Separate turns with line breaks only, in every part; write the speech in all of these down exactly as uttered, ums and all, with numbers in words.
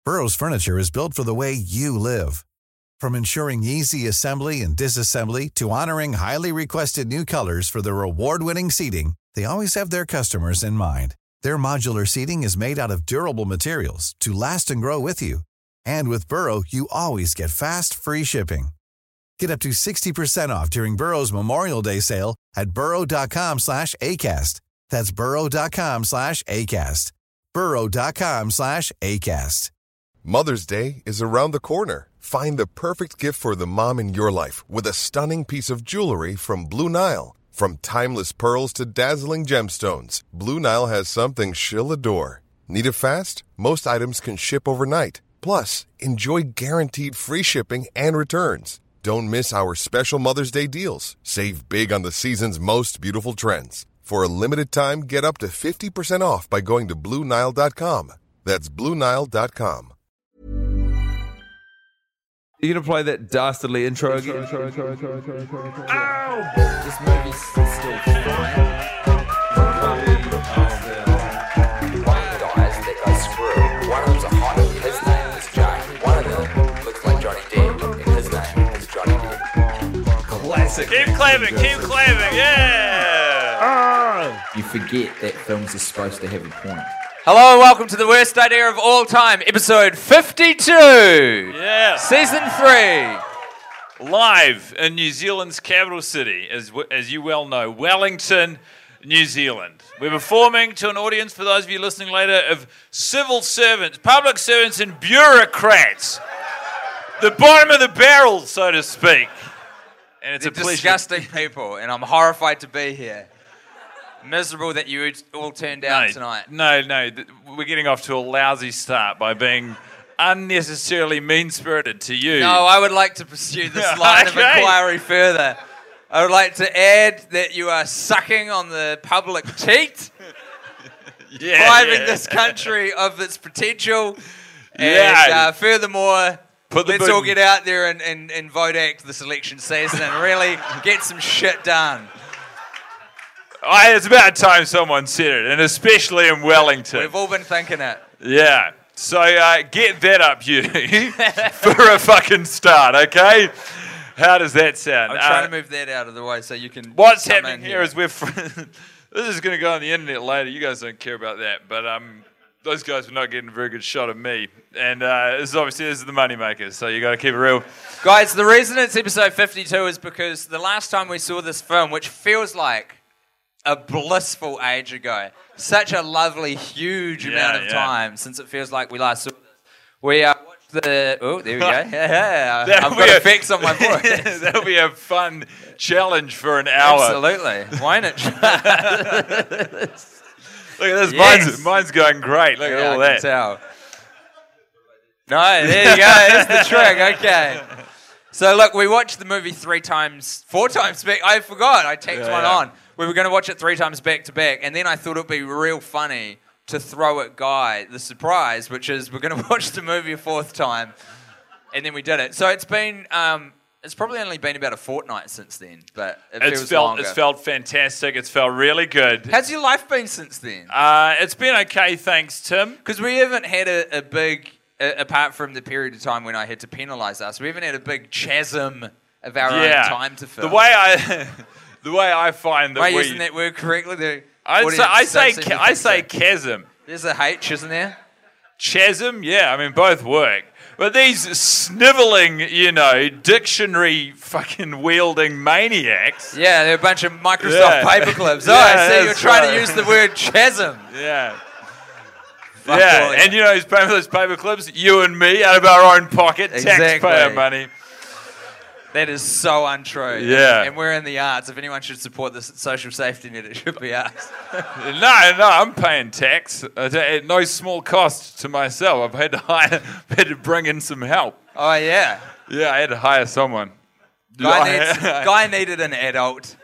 Burrow's furniture is built for the way you live. From ensuring easy assembly and disassembly to honoring highly requested new colors for their award-winning seating, they always have their customers in mind. Their modular seating is made out of durable materials to last and grow with you. And with Burrow, you always get fast, free shipping. Get up to sixty percent off during Burrow's Memorial Day sale at burrow.com slash ACAST. That's burrow.com slash ACAST. burrow.com slash ACAST.
Mother's Day is around the corner. Find the perfect gift for the mom in your life with a stunning piece of jewelry from Blue Nile. From timeless pearls to dazzling gemstones, Blue Nile has something she'll adore. Need it fast? Most items can ship overnight. Plus, enjoy guaranteed free shipping and returns. Don't miss our special Mother's Day deals. Save big on the season's most beautiful trends. For a limited time, get up to fifty percent off by going to Blue Nile dot com. That's Blue Nile dot com.
You're going to play that dastardly intro again?
Intro, intro, intro, intro, intro, intro, intro. Ow! This movie's still fine. One of the guys that goes screw, one of them's a hottie, his name is Jay. One of them looks like Johnny Depp, and his name is Johnny Depp.
Classic.
Keep claiming, keep claiming, yeah!
You forget that films are supposed to have a point.
Hello and welcome to the worst idea of all time, episode fifty-two.
Yeah.
Season three.
Live in New Zealand's capital city, as as you well know, Wellington, New Zealand. We're performing to an audience, for those of you listening later, of civil servants, public servants and bureaucrats. The bottom of the barrel, so to speak. And it's
They're
a pleasure.
disgusting people, and I'm horrified to be here. Miserable that you all turned out
no,
tonight.
No, no, th- we're getting off to a lousy start by being unnecessarily mean-spirited to you.
No, I would like to pursue this line of
Okay.
inquiry further. I would like to add that you are sucking on the public teat,
yeah,
depriving
yeah.
this country of its potential.
Yeah.
And uh, furthermore,
Put the
let's
boot
all
in.
get out there and, and, and vote act this election season and really get some shit done.
I, it's about time someone said it, and especially in Wellington.
We've all been thinking it.
Yeah. So uh, get that up, you, for a fucking start, okay? How does that sound?
I'm trying
Uh,
to move that out of the way so you can.
What's
come
happening
in
here is we're. Fr- this is going to go on the internet later. You guys don't care about that, but um, those guys were not getting a very good shot of me. And uh, this is obviously this is the moneymaker, so you got to keep it real.
Guys, the reason it's episode fifty-two is because the last time we saw this film, which feels like a blissful age ago, such a lovely, huge
Yeah,
amount of
yeah.
time since it feels like we last saw this. We uh, watched the. Oh, there we go. Yeah,
That'll
I've
be
got
a-
effects on my voice.
That'll be a fun challenge for an hour.
Absolutely. Why not?
Look at this.
Yes.
Mine's, mine's going great. Look at
Yeah,
all
I
that.
can tell. No, there you go. That's the trick. Okay. So look, we watched the movie three times, four times back. I forgot. I tacked
Yeah,
one
yeah.
on. We were going to watch it three times back to back, and then I thought it'd be real funny to throw at Guy the surprise, which is we're going to watch the movie a fourth time, and then we did it. So it's been, um, it's probably only been about a fortnight since then, but it
It's
feels
felt
longer.
it's felt fantastic. It's felt really good.
How's your life been since then?
Uh, it's been okay, thanks, Tim.
Because we haven't had a, a big, uh, apart from the period of time when I had to penalise us, we haven't had a big chasm of our
Yeah.
own time to fill.
The way I, the way I find that
Am I
we,
using that word correctly? The
I say,
audience
I say,
don't seem to
ca- I
think
say
so.
chasm.
There's a H, isn't there?
Chasm, yeah, I mean, both work. But these snivelling, you know, dictionary fucking wielding maniacs.
Yeah, they're a bunch of Microsoft
Yeah.
paperclips. Oh,
Yeah,
I see you're
that's
trying
right.
to use the word chasm.
Yeah.
Fuck all
yeah,
that.
and you know who's paying for those paper clips? You and me, out of our own pocket,
Exactly.
taxpayer money.
That is so untrue.
Yeah.
And we're in the arts. If anyone should support this social safety net, it should be us.
No, no, I'm paying tax at at no small cost to myself. I've had to hire, had to bring in some help.
Oh, yeah.
Yeah, I had to hire someone.
Guy,
I-
needs, guy needed an adult.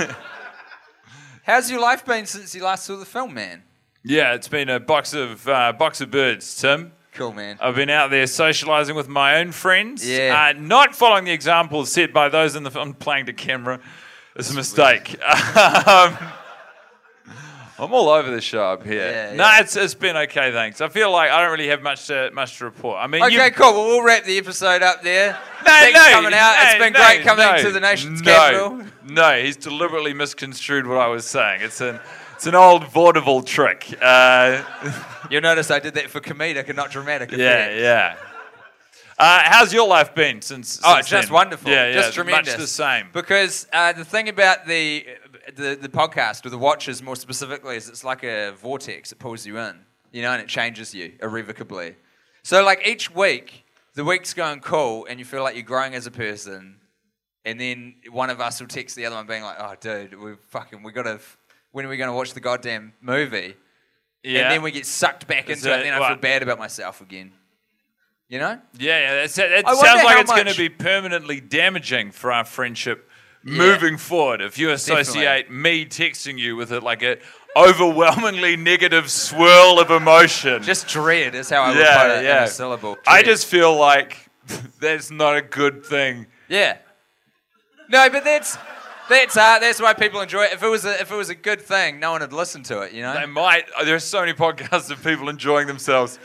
How's your life been since you last saw the film, man?
Yeah, it's been a box of uh, box of birds, Tim.
Cool, man.
I've been out there socialising with my own friends.
Yeah.
Uh, not following the examples set by those in the film. I'm playing to camera. It's a mistake. um, I'm all over the show up here.
Yeah,
no,
yeah.
it's it's been okay, thanks. I feel like I don't really have much to much to report. I mean,
Okay,
you,
cool. Well, we'll wrap the episode up there.
No,
Thanks
no,
for coming out.
no,
It's been
no,
great coming
no,
to the nation's
no,
capital.
No, he's deliberately misconstrued what I was saying. It's an it's an old vaudeville trick. Uh,
You'll notice I did that for comedic and not dramatic
yeah,
effect.
yeah. Uh, how's your life been since?
Oh,
since
just
then?
wonderful.
Yeah, yeah,
Just tremendous.
Much the same.
Because uh, the thing about the, the the podcast, or the watches more specifically, is it's like a vortex. It pulls you in, you know, and it changes you irrevocably. So like each week, the week's going cool, and you feel like you're growing as a person, and then one of us will text the other one being like, "Oh, dude, we fucking we gotta. When are we gonna watch the goddamn movie?"
Yeah.
And then we get sucked back
Is
into it,
it-
and then I
what?
feel bad about myself again. You know?
Yeah, yeah. That's, that
I wonder
sounds like
how
it's going to
much-
be permanently damaging for our friendship moving forward. If you associate me texting you with it like a overwhelmingly negative swirl of emotion.
Just dread is how I would
Yeah,
put it in
yeah.
a syllable.
I
Dread.
just feel like that's not a good thing.
Yeah. No, but that's that's uh, that's why people enjoy it. If it was a, if it was a good thing, no one would listen to it. You know.
They might. There are so many podcasts of people enjoying themselves.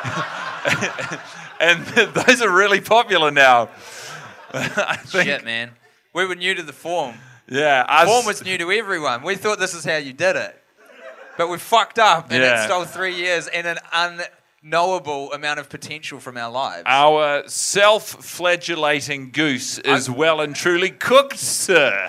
And those are really popular now. I think,
Shit, man. We were new to the form.
yeah. Us,
Form was new to everyone. We thought this is how you did it, but we fucked up, and
Yeah.
it stole three years and an unknowable amount of potential from our lives.
Our self-flagellating goose is well and truly cooked, sir.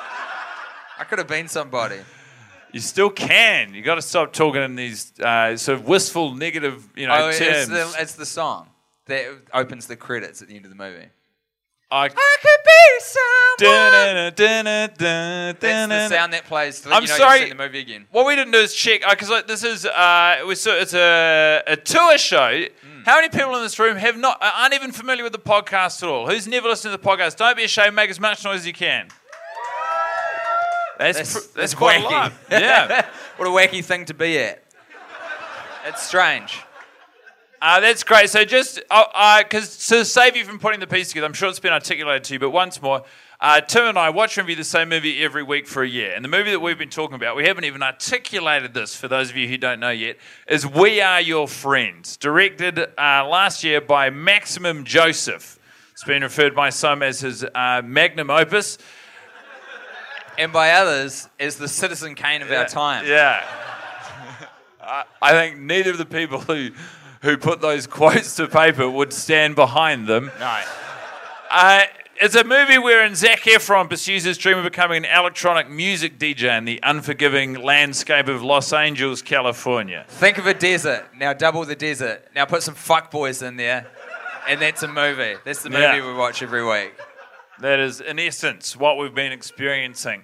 I could have been somebody.
You still can. You got to stop talking in these uh, sort of wistful, negative, you know,
Oh, it's
terms.
the, it's the song that opens the credits at the end of the movie.
I,
I could be someone.
Dun-dun-dun-dun-dun-dun.
That's the sound that plays to let
I'm
you know
sorry.
you've seen the movie again.
What we didn't do is check because like, this is uh, it was, it's a, a tour show. How many people in this room have not aren't even familiar with the podcast at all? Who's never listened to the podcast? Don't be ashamed. Make as much noise as you can. That's
That's,
pr-
that's,
that's quite a
wacky.
lot. Yeah.
What a wacky thing to be at. It's strange.
Uh, that's great. So just because uh, uh 'cause to save you from putting the piece together, I'm sure it's been articulated to you, but once more, uh, Tim and I watch and review the same movie every week for a year. And the movie that we've been talking about, we haven't even articulated this for those of you who don't know yet, is We Are Your Friends, directed uh, last year by Maximum Joseph. It's been referred by some as his uh, magnum opus.
And by others, is the Citizen Kane of our time.
Yeah. I, I think neither of the people who who put those quotes to paper would stand behind them.
No.
Uh, it's a movie wherein Zac Efron pursues his dream of becoming an electronic music D J in the unforgiving landscape of Los Angeles, California.
Think of a desert. Now double the desert. Now put some fuckboys in there. And that's a movie. That's the movie
Yeah.
we watch every week.
That is, in essence, what we've been experiencing.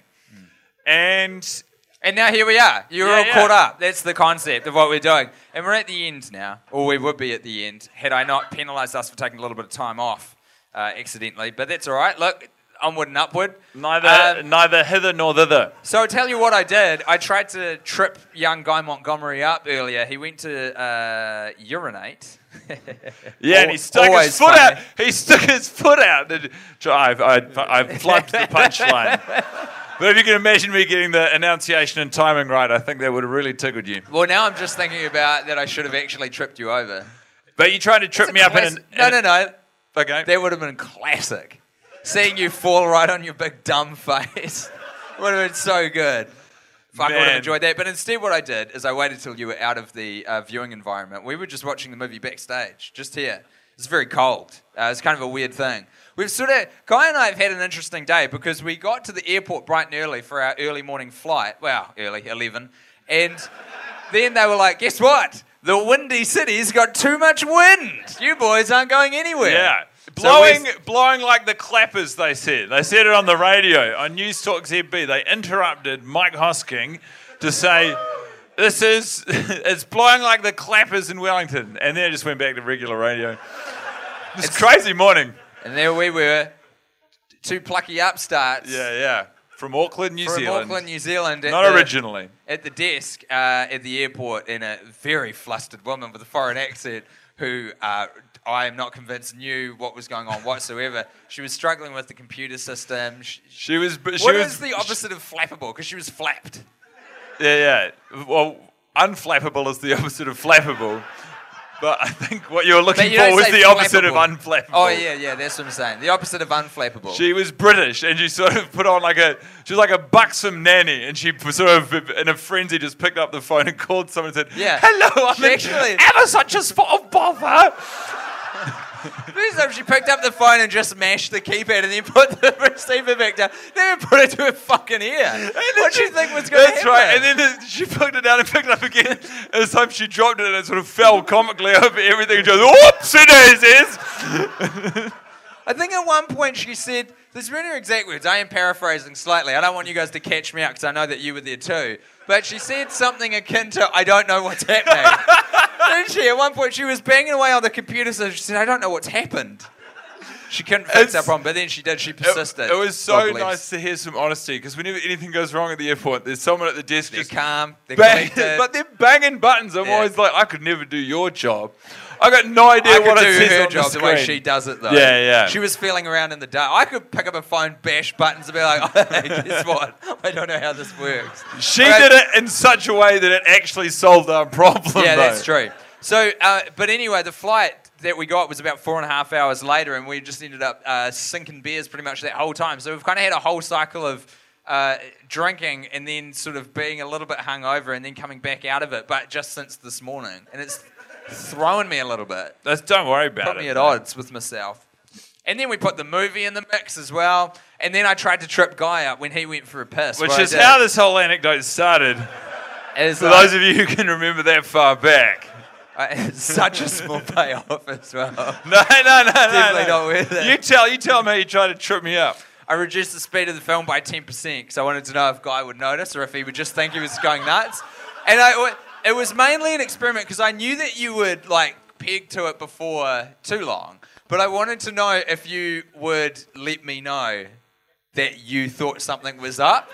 And
And now here we are. You're
Yeah,
all
yeah.
caught up. That's the concept of what we're doing. And we're at the end now. Or we would be at the end had I not penalised us for taking a little bit of time off uh, accidentally. But that's all right. Look, onward and upward.
neither
Um,
neither hither nor thither.
So I'll tell you what I did. I tried to trip young Guy Montgomery up earlier. He went to uh, urinate.
Yeah, and he stuck his
Always
foot
funny.
out. He stuck his foot out. And I've, I've, I've flubbed the punchline. But if you can imagine me getting the enunciation and timing right, I think that would have really tickled you.
Well, now I'm just thinking about that I should have actually tripped you over.
But you tried to trip me up in
Class-
an...
no,
in
no,
a-
no.
Okay.
That would have been classic. Seeing you fall right on your big dumb face would have been so good. Fuck, I would
Man.
have enjoyed that. But instead what I did is I waited till you were out of the uh, viewing environment. We were just watching the movie backstage, just here. It's very cold. Uh, it's kind of a weird thing. We've sort of, Guy and I have had an interesting day because we got to the airport bright and early for our early morning flight. Well, early, eleven. And then they were like, guess what? The Windy City's got too much wind. You boys aren't going anywhere.
Yeah.
So
Blowing,
we're-
blowing like the clappers, they said. They said it on the radio, on News Talk Z B. They interrupted Mike Hosking to say, this is, it's blowing like the clappers in Wellington. And then it just went back to regular radio. It's,
It's-
crazy morning.
And there we were, two plucky upstarts
Yeah, yeah. From Auckland, New
from
Zealand.
Auckland, New Zealand. At
Not
the,
originally.
At the desk uh, at the airport, and a very flustered woman with a foreign accent who uh, I am not convinced knew what was going on whatsoever. She was struggling with the computer system. She,
She was... She
what
was,
is the opposite of flappable? Because she was flapped.
Yeah, yeah. Well, unflappable is the opposite of flappable. But I think what you were looking
But you
for
don't
was
say
the opposite of
flappable.
unflappable.
Oh, yeah, yeah, that's what I'm saying. The opposite of unflappable.
She was British, and she sort of put on like a, she was like a buxom nanny, and she sort of, in a frenzy, just picked up the phone and called someone and said,
Yeah.
hello, I'm
She actually-
in ever such a spot of bother.
First time she picked up the phone and just mashed the keypad and then put the receiver back down. Never put it to her fucking ear. What do you think was going to
That's
happen?
right, and then it- she put it down and picked it up again, and this time she dropped it and it sort of fell comically over everything, and she goes, whoops, it is, is.
I think at one point she said, this is really her exact words, I am paraphrasing slightly. I don't want you guys to catch me out because I know that you were there too. But she said something akin to, I don't know what's happening. Didn't she? At one point she was banging away on the computer, so she said, I don't know what's happened. She couldn't fix
It's-
that problem, but then she did, she persisted.
It, it was so
God bless.
nice to hear some honesty, because whenever anything goes wrong at the airport, there's someone at the desk
They're
just
calm, they're
bang,
collected.
but they're banging buttons. I'm
Yeah.
always like, I could never do your job. I got no idea
I
what
could
it
do
says
her
on
job
the
the way
screen.
she does it, though.
Yeah, yeah.
She was feeling around in the dark. I could pick up a phone, bash buttons, and be like, oh, hey, guess what? I don't know how this works.
She
Okay.
did it in such a way that it actually solved our problem.
Yeah,
though.
that's true. So, uh, but anyway, the flight that we got was about four and a half hours later, and we just ended up uh, sinking beers pretty much that whole time. So we've kind of had a whole cycle of uh, drinking and then sort of being a little bit hungover and then coming back out of it, but just since this morning. And it's throwing me a little bit.
That's, don't worry about
Put
it.
me at
mate.
odds with myself. And then we put the movie in the mix as well. And then I tried to trip Guy up when he went for a piss.
Which
Well, I
is
did.
how this whole anecdote started.
It's
For
like-
those of you who can remember that far back.
Uh, it's such a small payoff as well.
No, no, no, no.
Definitely
no.
not worth it.
You tell, you tell me how you tried to trip me up.
I reduced the speed of the film by ten percent because I wanted to know if Guy would notice or if he would just think he was going nuts. And I, it was mainly an experiment because I knew that you would like peg to it before too long. But I wanted to know if you would let me know that you thought something was up.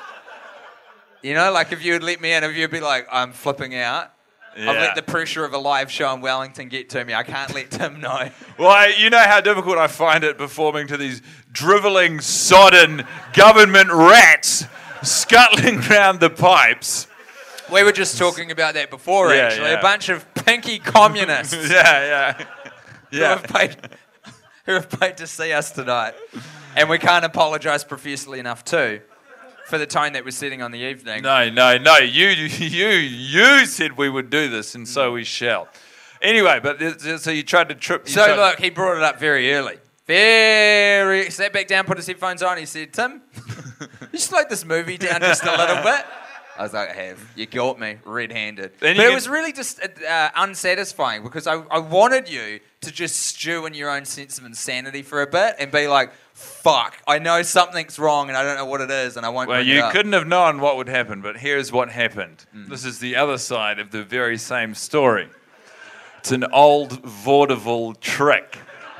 You know, like if you would let me in, if you'd be like, I'm flipping out. I've
Yeah.
let the pressure of a live show in Wellington get to me. I can't let Tim know.
Well, I, you know how difficult I find it performing to these drivelling, sodden government rats scuttling round the pipes.
We were just talking about that before,
Yeah,
actually.
yeah.
A bunch of pinky communists
Yeah, yeah.
who,
Yeah.
have paid, who have paid to see us tonight. And we can't apologise profusely enough, too, for the tone that we're setting on the evening.
No, no, no. You, you, you said we would do this, and so we shall. Anyway, but th- so you tried to trip. you
So,
tried-
look, he brought it up very early. Very... Sat back down, put his headphones on. He said, Tim, you slowed this movie down just a little bit. I was like, I have. You got me red-handed.
Then
But
you
it
can-
was really just uh, unsatisfying because I, I wanted you to just stew in your own sense of insanity for a bit and be like, fuck, I know something's wrong and I don't know what it is and I won't
Well,
bring it
you
up.
couldn't have known what would happen, but here's what happened.
Mm.
This is the other side of the very same story. It's an old vaudeville trick.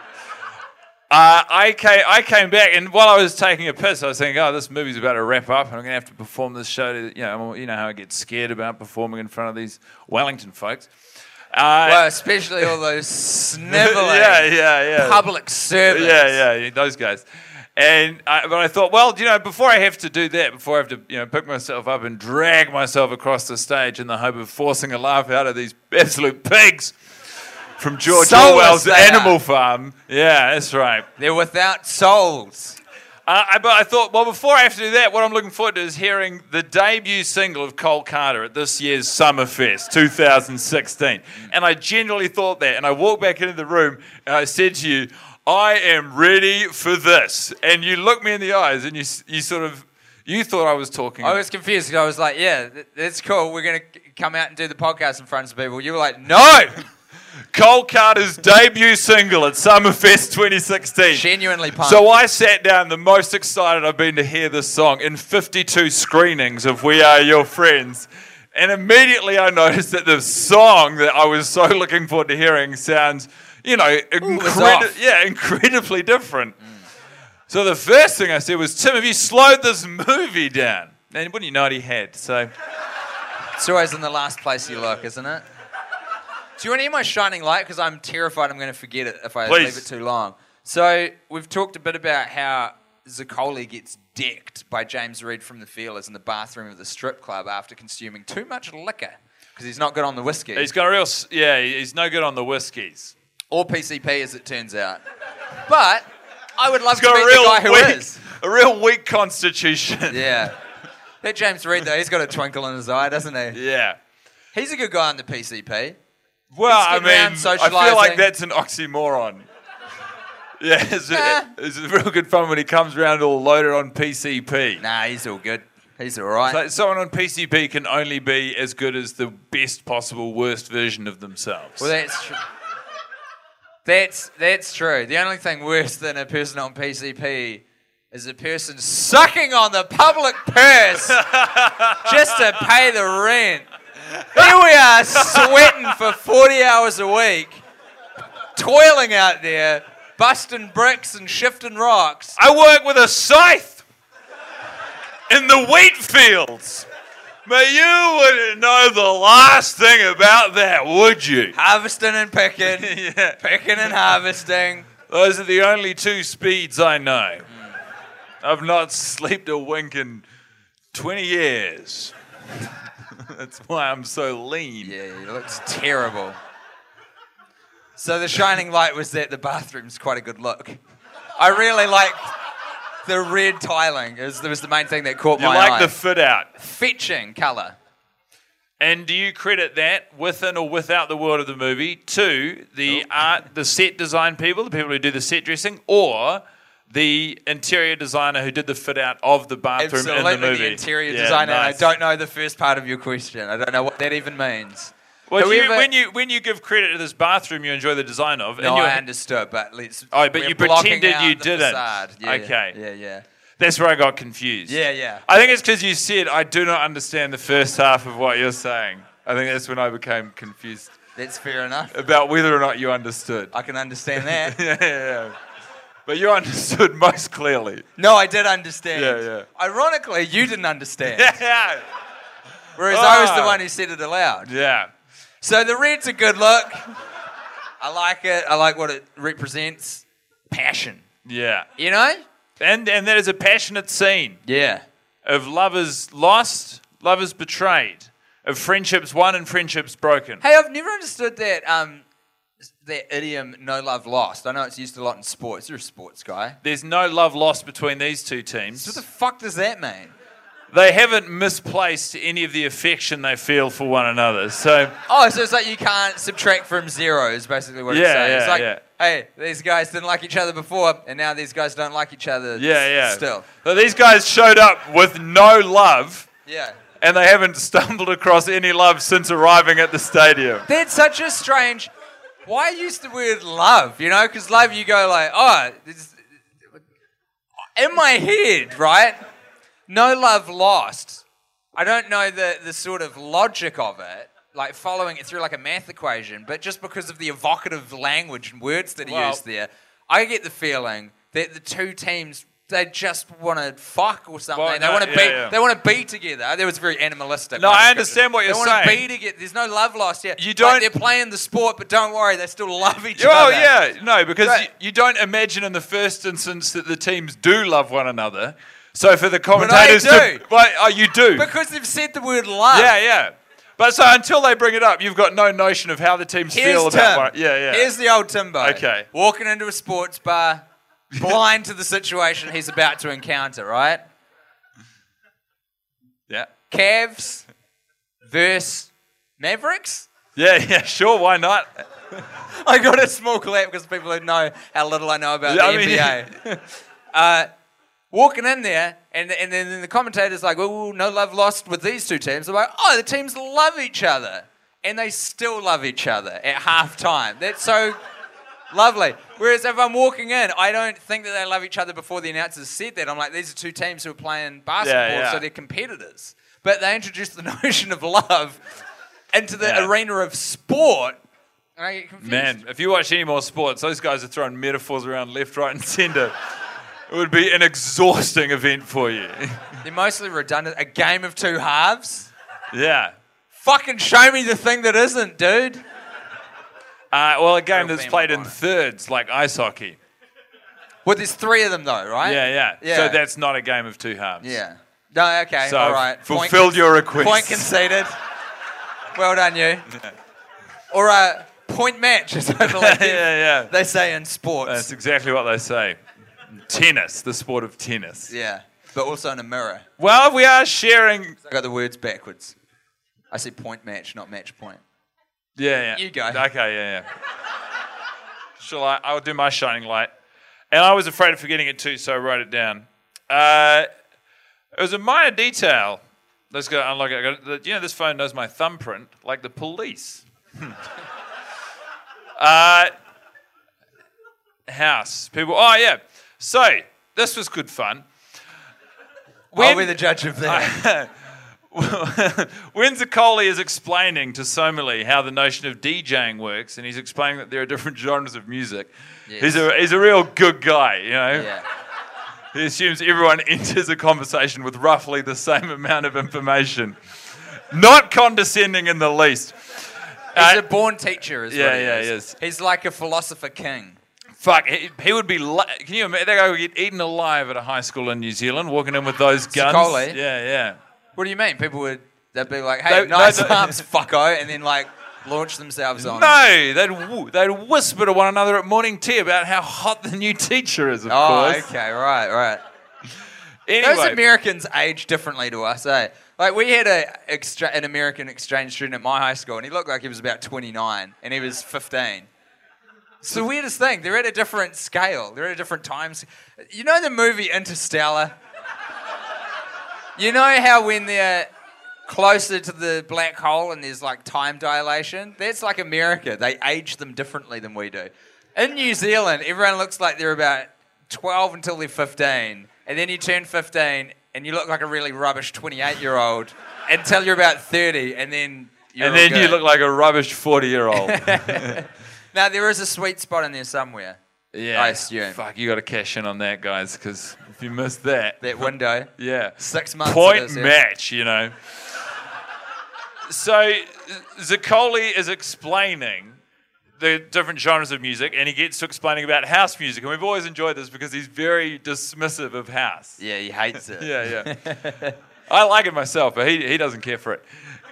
Uh, I, came, I came back, and while I was taking a piss, I was thinking, oh, this movie's about to wrap up, and I'm going to have to perform this show. To, you know, you know how I get scared about performing in front of these Wellington folks. Uh,
Well, especially all those snivelling
yeah, yeah, yeah.
public servants.
Yeah, yeah, yeah, those guys. And I, but I thought, well, you know, before I have to do that, before I have to, you know, pick myself up and drag myself across the stage in the hope of forcing a laugh out of these absolute pigs from George
Soulless
Orwell's
they
Animal
are.
Farm. Yeah, that's right.
They're without souls.
Uh, I, but I thought, well, before I have to do that, what I'm looking forward to is hearing the debut single of Cole Carter at this year's Summerfest two thousand sixteen. And I genuinely thought that. And I walked back into the room and I said to you, I am ready for this. And you looked me in the eyes and you you sort of, you thought I was talking.
I was confused because I was like, yeah, th- that's cool. We're going to come out and do the podcast in front of people. You were like, no!
Cole Carter's debut single at Summerfest twenty sixteen.
Genuinely pumped.
So I sat down, the most excited I've been to hear this song, in fifty-two screenings of We Are Your Friends. And immediately I noticed that the song that I was so looking forward to hearing sounds, you know,
it's
incredi-
off.
yeah, incredibly different. So the first thing I said was, Tim, have you slowed this movie down? And wouldn't you know it, he had. So
It's always in the last place you look, isn't it? Do you want to hear my shining light? Because I'm terrified I'm going to forget it if I
Please.
leave it too long. So we've talked a bit about how Zaccoli gets decked by James Reed from the Feelers in the bathroom of the strip club after consuming too much liquor because he's not good on the whiskey.
He's got a real, s- yeah, he's no good on the whiskies.
Or P C P, as it turns out. But I would love
He's
to
got
meet
a real
the guy who
weak,
is.
a real weak constitution.
Yeah. That James Reed, though, he's got a twinkle in his eye, doesn't he?
Yeah.
He's a good guy on the P C P.
Well,
He's
I
getting around
mean, I feel like
socialising.
that's an oxymoron. Yeah, it's,
Nah.
it's real good fun when he comes around all loaded on P C P.
Nah, he's all good. He's all right.
So someone on P C P can only be as good as the best possible worst version of themselves.
Well, that's true. That's, that's true. The only thing worse than a person on P C P is a person sucking on the public purse just to pay the rent. Here we are sweating for forty hours a week, toiling out there, busting bricks and shifting rocks.
I work with a scythe in the wheat fields. But you wouldn't know the last thing about that, would you?
Harvesting and picking,
Yeah.
picking and harvesting.
Those are the only two speeds I know. I've not slept a wink in twenty years. That's why I'm so lean.
Yeah, he looks terrible. So the shining light was that the bathroom's quite a good look. I really like the red tiling. It was, it was the main thing that caught
You
my
like
eye.
the fit out.
Fetching colour.
And do you credit that within or without the world of the movie to the art, the set design people, the people who do the set dressing, or the interior designer who did the fit out of the bathroom
Absolutely,
in the movie?
the interior
Yeah,
designer.
nice.
I don't know the first part of your question. I don't know what that even means.
Well, do you,
Whoever-
when you when you give credit to this bathroom, you enjoy the design of.
No,
and you,
I understood, but let's.
Oh, but
we're
you
blocking
pretended
out
you
the
didn't.
facade. Yeah,
Okay.
Yeah, yeah.
That's where I got confused.
Yeah, yeah.
I think it's because you said I do not understand the first half of what you're saying. I think that's when I became confused
That's fair enough.
about whether or not you understood.
I can understand that.
yeah, yeah, yeah. But you understood most clearly.
No, I did understand.
Yeah, yeah.
Ironically, you didn't understand.
Yeah.
Whereas I was the
Ah.
one who said it aloud.
Yeah.
So the red's a good look. I like it. I like what it represents. Passion.
Yeah.
You know?
And and that is a passionate scene
Yeah.
of lovers lost, lovers betrayed, of friendships won and friendships broken.
Hey, I've never understood that um, that idiom, no love lost. I know it's used a lot in sports. You're a sports guy.
There's no love lost between these two teams.
What the fuck does that mean?
They haven't misplaced any of the affection they feel for one another. So,
Oh, so it's like you can't subtract from zero is basically what it's
Yeah,
saying.
yeah,
it's like,
yeah.
hey, these guys didn't like each other before, and now these guys don't like each other
yeah, yeah.
still.
But these guys showed up with no love,
Yeah.
and they haven't stumbled across any love since arriving at the stadium.
That's such a strange... Why use the word love, you know? Because love, you go like, oh... This, in my head, right? No love lost. I don't know the, the sort of logic of it, like following it through like a math equation, but just because of the evocative language and words that are
Well-
used there, I get the feeling that the two teams, they just want to fuck or something.
Well,
they
no,
want to
yeah,
be.
yeah.
They want to be together. That was very animalistic.
No,
my
I
description.
understand what you're
they want to
saying.
be together. There's no love lost here.
You
Like,
don't-
they're playing the sport, but don't worry, they still love each
Oh,
other.
yeah. No, because
Right.
you, you don't imagine in the first instance that the teams do love one another. So for the commentators
do.
to... Well, oh, you do.
Because they've said the word love.
Yeah, yeah. But so until they bring it up, you've got no notion of how the teams
Here's
feel
Tim.
about one. Yeah, yeah.
Here's the old Timbo.
Okay.
Walking into a sports bar, blind to the situation he's about to encounter, right?
yeah.
Cavs versus Mavericks.
Yeah, yeah, sure, why not?
I got a small clap because people who know how little I know about
Yeah,
the
I mean,
N B A. uh, walking in there, and and then the commentator's like, "Oh, no love lost with these two teams." I'm like, "Oh, the teams love each other, and they still love each other at halftime." That's so lovely. Whereas if I'm walking in, I don't think that they love each other before the announcers said that. I'm like, these are two teams who are playing basketball,
Yeah, yeah.
so they're competitors. But they introduced the notion of love into the
Yeah.
arena of sport. And I get confused.
Man, if you watch any more sports, those guys are throwing metaphors around left, right, and centre. It would be an exhausting event for you.
They're mostly redundant. A game of two halves?
yeah.
Fucking show me the thing that isn't, dude.
Uh, well, a game
Real
that's
family
played in
bonus.
thirds, like ice hockey.
Well, there's three of them though, right?
Yeah, yeah,
Yeah.
So that's not a game of two halves.
Yeah. No, okay,
So
all right.
fulfilled
con-
your request.
Point conceded. Well done, you. Or a point match, as I believe
yeah, yeah.
they say in sports.
That's exactly what they say. Tennis, the sport of tennis.
Yeah, but also in a mirror.
Well, we are sharing.
I got the words backwards. I said point match, not match point.
Yeah, yeah.
You go.
Okay, yeah, yeah. Shall I? I'll do my shining light. And I was afraid of forgetting it too, so I wrote it down. Uh, it was a minor detail. Let's go unlock it. I got- You know, this phone knows my thumbprint, like the police. uh, house. People. Oh, yeah. So, this was good fun.
I'll be the judge of that.
When Zaccoli is explaining to Somali how the notion of DJing works, and he's explaining that there are different genres of music,
Yes.
he's a he's a real good guy, you know.
Yeah.
He assumes everyone enters a conversation with roughly the same amount of information, not condescending in the least.
He's
Uh,
a born teacher, is
yeah,
what he
yeah,
is.
he is.
He's like a philosopher king.
Fuck, he, he would be. Li- Can you imagine that guy would get eaten alive at a high school in New Zealand, walking in with those guns?
Zaccoli?
Yeah, yeah.
What do you mean? People would, they'd be like, hey,
They-
nice
no, they-
arms, fucko, and then like launch themselves on him.
No, they'd w- they'd whisper to one another at morning tea about how hot the new teacher is. Of
Oh,
course.
okay, right, right.
Anyway,
Those Americans age differently to us, eh? Like, we had a extra- an American exchange student at my high school, and he looked like he was about twenty-nine, and he was fifteen. It's the weirdest thing. They're at a different scale. They're at a different time. s- You know the movie Interstellar? You know how when they're closer to the black hole and there's, like, time dilation? That's like America. They age them differently than we do. In New Zealand, everyone looks like they're about twelve until they're fifteen. And then you turn fifteen and you look like a really rubbish twenty-eight-year-old until you're about thirty, and then you're
and
all
then you
good.
look like a rubbish forty-year-old.
Now, there is a sweet spot in there somewhere.
Yeah,
I assume.
Fuck, you got to cash in on that, guys, because if you miss that,
That window.
yeah,
Six months
point
of this, yeah.
match, you know. So Zaccoli is explaining the different genres of music, and he gets to explaining about house music, and we've always enjoyed this because he's very dismissive of house.
Yeah, he hates it.
Yeah, yeah. I like it myself, but he he doesn't care for it.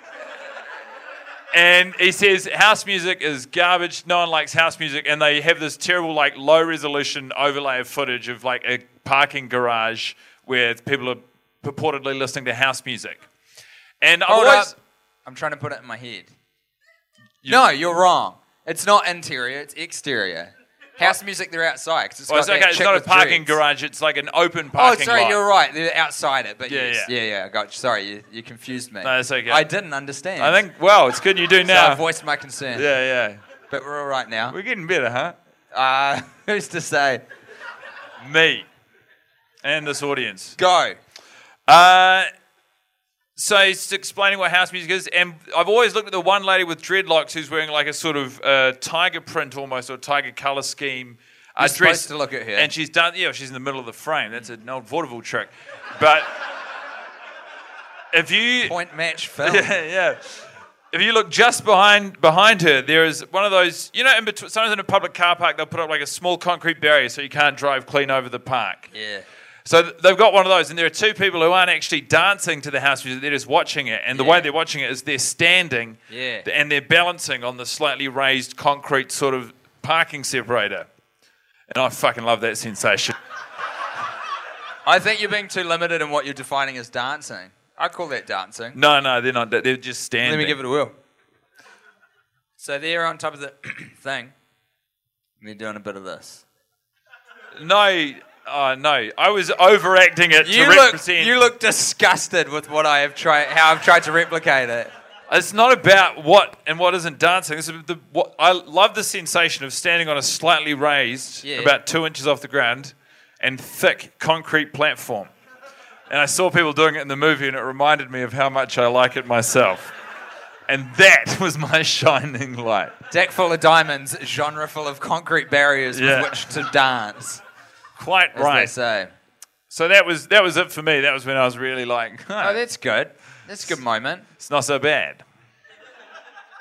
And he says house music is garbage. No one likes house music, and they have this terrible, like, low resolution overlay of footage of like a parking garage where people are purportedly listening to house music. And I've
Hold
always,
up. I'm trying to put it in my head. No, you're wrong. It's not interior, it's exterior. House music, they're outside. 'Cause it's
well,
got
it's okay.
that
It's
chick
not a
with
parking
dreads.
garage. It's like an open
Oh,
parking
sorry,
lot.
you're right. They're outside it, but
Yeah,
yes.
yeah.
Yeah, yeah, I got you. Sorry, you, you confused me.
No, that's okay.
I didn't understand.
I think. Well, it's good you do
so
now.
I voiced my concern.
Yeah, yeah.
But we're all right now.
We're getting better, huh?
Uh, who's to say?
Me and this audience.
Go.
Uh, so he's explaining what house music is, and I've always looked at the one lady with dreadlocks who's wearing like a sort of uh, tiger print almost, or tiger colour scheme. Uh,
You're supposed to look at her.
And she's done, yeah, she's in the middle of the frame. That's an old vaudeville trick. But if you...
Point match film.
Yeah, yeah. If you look just behind behind her, there is one of those, you know, in between, sometimes in a public car park, they'll put up like a small concrete barrier so you can't drive clean over the park.
Yeah.
So th- they've got one of those, and there are two people who aren't actually dancing to the house music, they're just watching it. And the
Yeah.
way they're watching it is they're standing
Yeah.
and they're balancing on the slightly raised concrete sort of parking separator. And I fucking love that sensation.
I think you're being too limited in what you're defining as dancing. I call that dancing.
No, no, they're not. They're just standing.
Let me give it a whirl. So they're on top of the thing. And they're doing a bit of this.
No, oh, no. I was overacting it
You
to
look,
represent.
you look disgusted with what I have tried, how I've tried to replicate it.
It's not about what and what isn't dancing. This is the, what, I love the sensation of standing on a slightly raised,
Yeah.
about two inches off the ground, and thick concrete platform. And I saw people doing it in the movie, and it reminded me of how much I like it myself. And that was my shining light.
Deck full of diamonds, genre full of concrete barriers
Yeah.
with which to dance,
Quite
as
right.
they say.
So that was that was it for me. That was when I was really like, huh,
Oh, that's good. That's a good moment.
it's not so bad.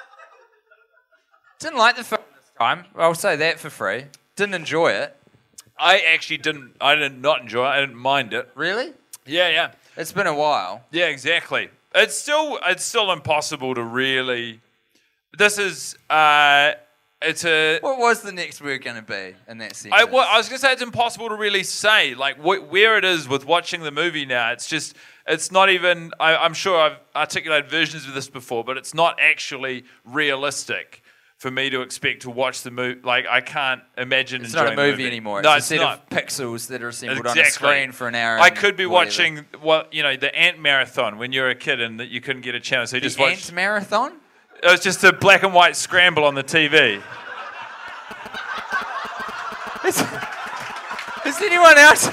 Didn't like the film this time. I'll say that for free. Didn't enjoy it.
I actually didn't. I did not enjoy it. I didn't mind it.
Really?
Yeah, yeah,
It's been a while.
yeah. Exactly. It's still it's still impossible to really. This is uh, it's a.
What was the next word going to be in that sense?
I, well, I was going to say it's impossible to really say like wh- where it is with watching the movie now. It's just it's not even. I, I'm sure I've articulated versions of this before, but it's not actually realistic for me to expect to watch the movie. Like I can't imagine.
It's not a
enjoying
movie,
the
anymore.
No,
it's,
it's
a set
not.
of pixels that are assembled
Exactly.
on a screen for an hour.
I
and
could be
whatever.
watching what you know the Ant Marathon when you were a kid and that you couldn't get a channel, so you
the
just watched.
Ant Marathon.
It was just a black and white scramble on the T V.
Is, is anyone else?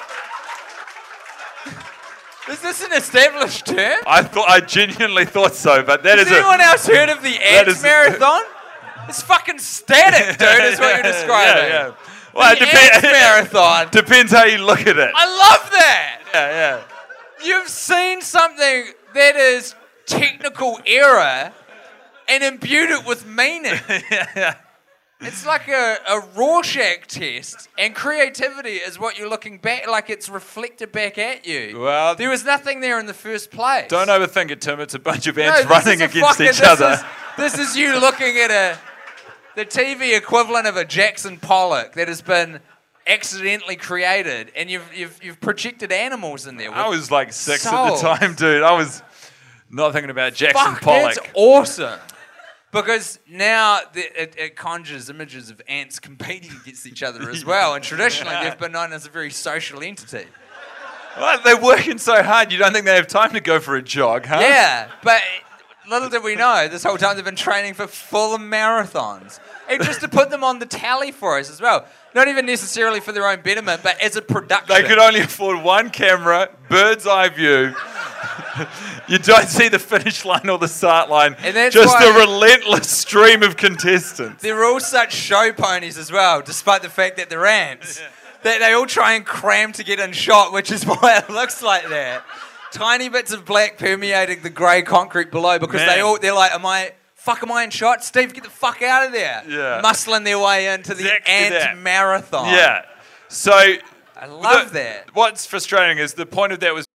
Is this an established term?
I thought I genuinely thought so, but that
Has
is
anyone
a,
else heard of the Ant
is-
Marathon? It's fucking static, dude. Is what you're describing.
Yeah, yeah. Well,
The
it depe-
Ant Marathon.
depends how you look at it.
I love that.
Yeah, yeah.
You've seen something that is technical error and imbued it with meaning. It's like a, a Rorschach test, and creativity is what you're looking back, like it's reflected back at you.
Well,
There was nothing there in the first place.
don't overthink it, Tim. It's a bunch of
No,
ants
this
running
is a
against
fucking-
each
this
other.
Is, this is you looking at a the T V equivalent of a Jackson Pollock that has been accidentally created, and you've you've, you've projected animals in there.
I
with-
was like six
souls.
at the time, dude. I was not thinking about Jackson
Fuck,
Pollock.
that's awesome. Because now the, it, it conjures images of ants competing against each other as well, and traditionally
Yeah.
they've been known as a very social entity.
Well, they're working so hard, you don't think they have time to go for a jog, huh?
Yeah, but little did we know, this whole time they've been training for full marathons. And just to put them on the tally for us as well. Not even necessarily for their own betterment, but as a production.
They could only afford one camera, bird's eye view. You don't see the finish line or the start line.
And that's
just
why-
a relentless stream of contestants.
They're all such show ponies as well, despite the fact that they're ants. They, they all try and cram to get in shot, which is why it looks like that. Tiny bits of black permeating the grey concrete below, because
Man.
they all, they're like, am I, fuck, am I in shot? Steve, get the fuck out of there.
Yeah.
Muscling their way into the
Exactly
ant
that.
marathon.
Yeah. So
I love
the-
that.
What's frustrating is the point of that was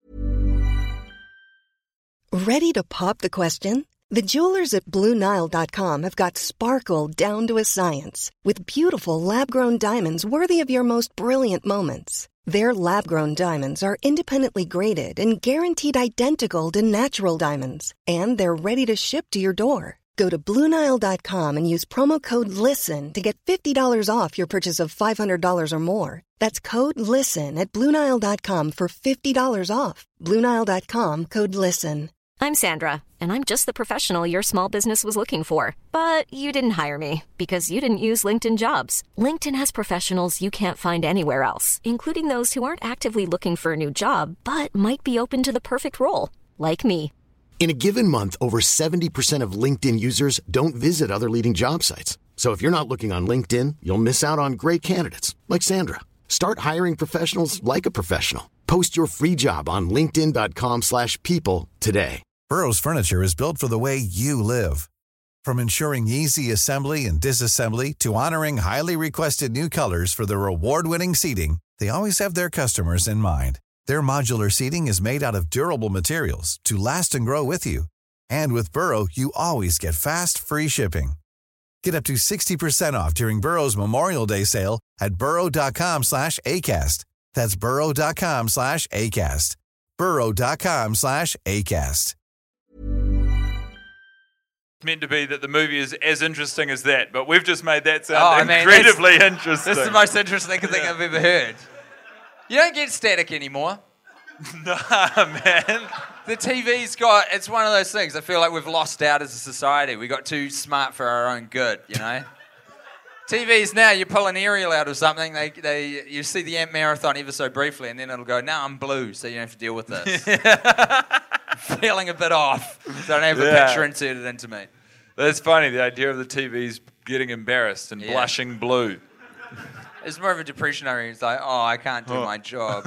Ready to pop the question? The jewelers at Blue Nile dot com have got sparkle down to a science with beautiful lab-grown diamonds worthy of your most brilliant moments. Their lab-grown diamonds are independently graded and guaranteed identical to natural diamonds, and they're ready to ship to your door. Go to Blue Nile dot com and use promo code LISTEN to get fifty dollars off your purchase of five hundred dollars or more. That's code LISTEN at Blue Nile dot com for fifty dollars off. Blue Nile dot com, code LISTEN.
I'm Sandra, and I'm just the professional your small business was looking for. But you didn't hire me because you didn't use LinkedIn Jobs. LinkedIn has professionals you can't find anywhere else, including those who aren't actively looking for a new job, but might be open to the perfect role, like me.
In a given month, over seventy percent of LinkedIn users don't visit other leading job sites. So if you're not looking on LinkedIn, you'll miss out on great candidates like Sandra. Start hiring professionals like a professional. Post your free job on linkedin dot com slash people today.
Burrow's furniture is built for the way you live. From ensuring easy assembly and disassembly to honoring highly requested new colors for their award-winning seating, they always have their customers in mind. Their modular seating is made out of durable materials to last and grow with you. And with Burrow, you always get fast, free shipping. Get up to sixty percent off during Burrow's Memorial Day sale at burrow dot com slash ACAST. That's burrow dot com slash ACAST. burrow dot com slash ACAST.
meant to be that the movie is as interesting as that, but we've just made that
Oh,
sound
I mean,
incredibly
that's-
interesting.
This is the most interesting thing I've ever heard. You don't get static anymore.
Nah, man.
The T V's got, it's one of those things. I feel like we've lost out as a society. We got too smart for our own good, you know? T Vs now, you pull an aerial out or something, they, they, you see the Ant Marathon ever so briefly, and then it'll go, now I'm blue, so you don't have to deal with this. Feeling a bit off, so I don't have
Yeah.
a picture inserted into me.
That's funny, the idea of the T V's getting embarrassed and
Yeah.
blushing blue.
It's more of a depressionary. It's like, oh, I can't do my job.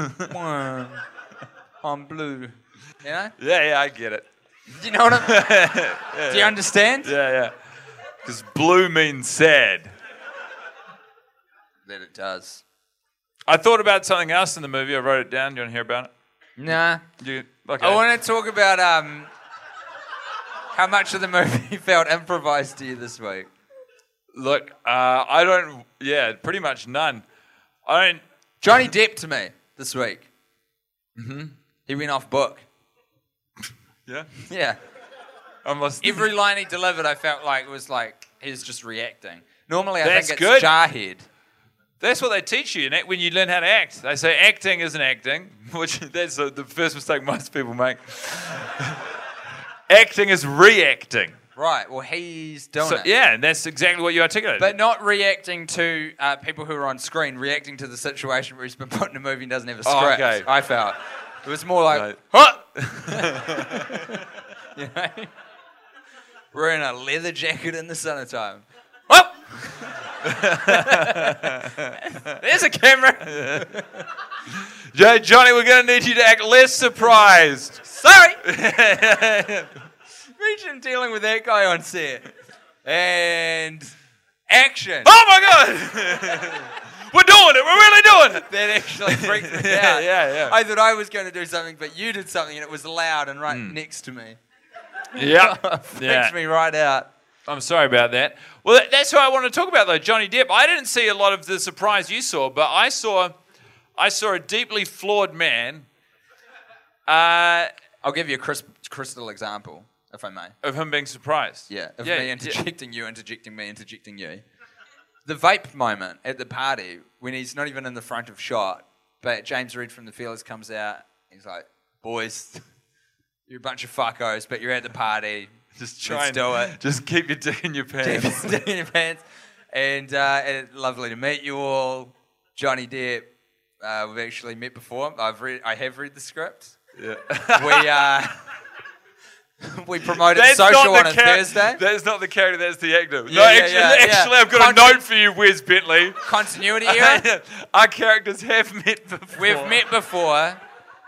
I'm blue. You know?
Yeah, yeah, I get it.
Do you know what I'm... Do you understand?
Yeah, yeah. Because blue means sad.
That it does.
I thought about something else in the movie. I wrote it down. Do you want to hear about it?
Nah.
You, okay.
I want to talk about um, how much of the movie felt improvised to you this week.
Look, uh, I don't... Yeah, pretty much none. I don't...
Johnny Depp to me this week. Mm-hmm. He went off book.
Yeah?
Yeah.
Almost.
Every line he delivered, I felt like was like he was just reacting. Normally, I
That's
think
good.
it's jarhead.
That's what they teach you when you learn how to act. They say acting isn't acting, which that's the first mistake most people make. Acting is reacting.
Right. Well, he's doing
So,
it.
yeah, and that's exactly what you articulated.
But not reacting to uh, people who are on screen, reacting to the situation where he's been put in a movie and doesn't have a script.
Oh, okay.
I felt it was more like,
Right.
huh? You know, wearing a leather jacket in the summertime. Whoop! There's a camera.
Joe, Johnny, we're going to need you to act less surprised.
Sorry. Imagine dealing with that guy on set. And action.
Oh my God! We're doing it. We're really doing it.
That actually freaked me
Yeah,
out.
yeah, yeah.
I thought I was going to do something, but you did something, and it was loud and right next to me.
Yeah.
Freaked
yeah.
me right out.
I'm sorry about that. Well, that- that's what I want to talk about, though. Johnny Depp. I didn't see a lot of the surprise you saw, but I saw, I saw a deeply flawed man. Uh,
I'll give you a crisp, crystal example, if I may.
of him being surprised.
Yeah, of
Yeah,
me
yeah.
interjecting you, interjecting me, interjecting you. The vape moment at the party, when he's not even in the front of shot, but James Reed from The Feelers comes out, he's like, boys, you're a bunch of fuckos, but you're at the party.
Just try
Let's
and
do it.
Just keep your dick in your pants.
Keep it in your pants. And, uh, and lovely to meet you all. Johnny Depp, uh, we've actually met before. I've read, I have read the script.
Yeah.
We uh, we promoted
That's
Social
not
on
the
a
char-
Thursday.
That's not the character, that's the actor. no,
Yeah, yeah,
actually,
yeah, yeah.
actually I've got
Conti-
a note for you, Wes Bentley.
Continuity era.
Our characters have met before.
We've met before.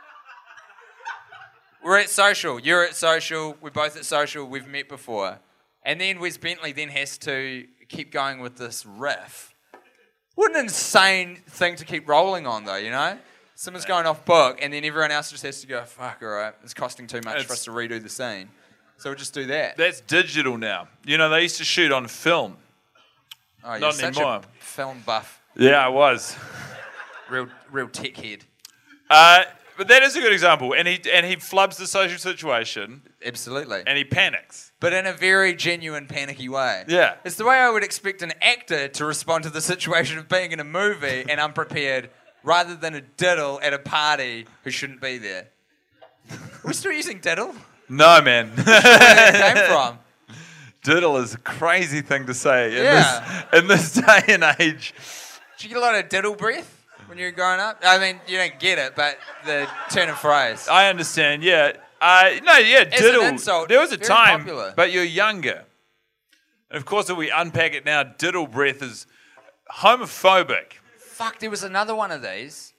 We're at Social. You're at Social. We're both at Social. We've met before. And then Wes Bentley then has to keep going with this riff. What an insane thing to keep rolling on, though, you know? Someone's going off book, and then everyone else just has to go, fuck, all right, it's costing too much
It's-
for us to redo the scene. So we'll just do that.
That's digital now. You know, they used to shoot on film.
Oh, you're
not
such
anymore.
a film buff.
Yeah, I was.
Real, real tech head.
Uh, but that is a good example. And he and he flubs the social situation
Absolutely.
and he panics.
But in a very genuine, panicky way.
Yeah.
It's the way I would expect an actor to respond to the situation of being in a movie and unprepared, rather than a diddle at a party who shouldn't be there. Are we still using diddle?
No, man.
Where did it came from?
Diddle is a crazy thing to say in,
Yeah.
this, in this day and age.
Did you get a lot of diddle breath when you were growing up? I mean, you don't get it, but the turn of phrase.
I understand, yeah. Uh, no, yeah,
As an
diddle.
insult,
there was a
very
time,
popular.
but you're younger. And of course, if we unpack it now, diddle breath is homophobic.
Fuck, there was another one of these.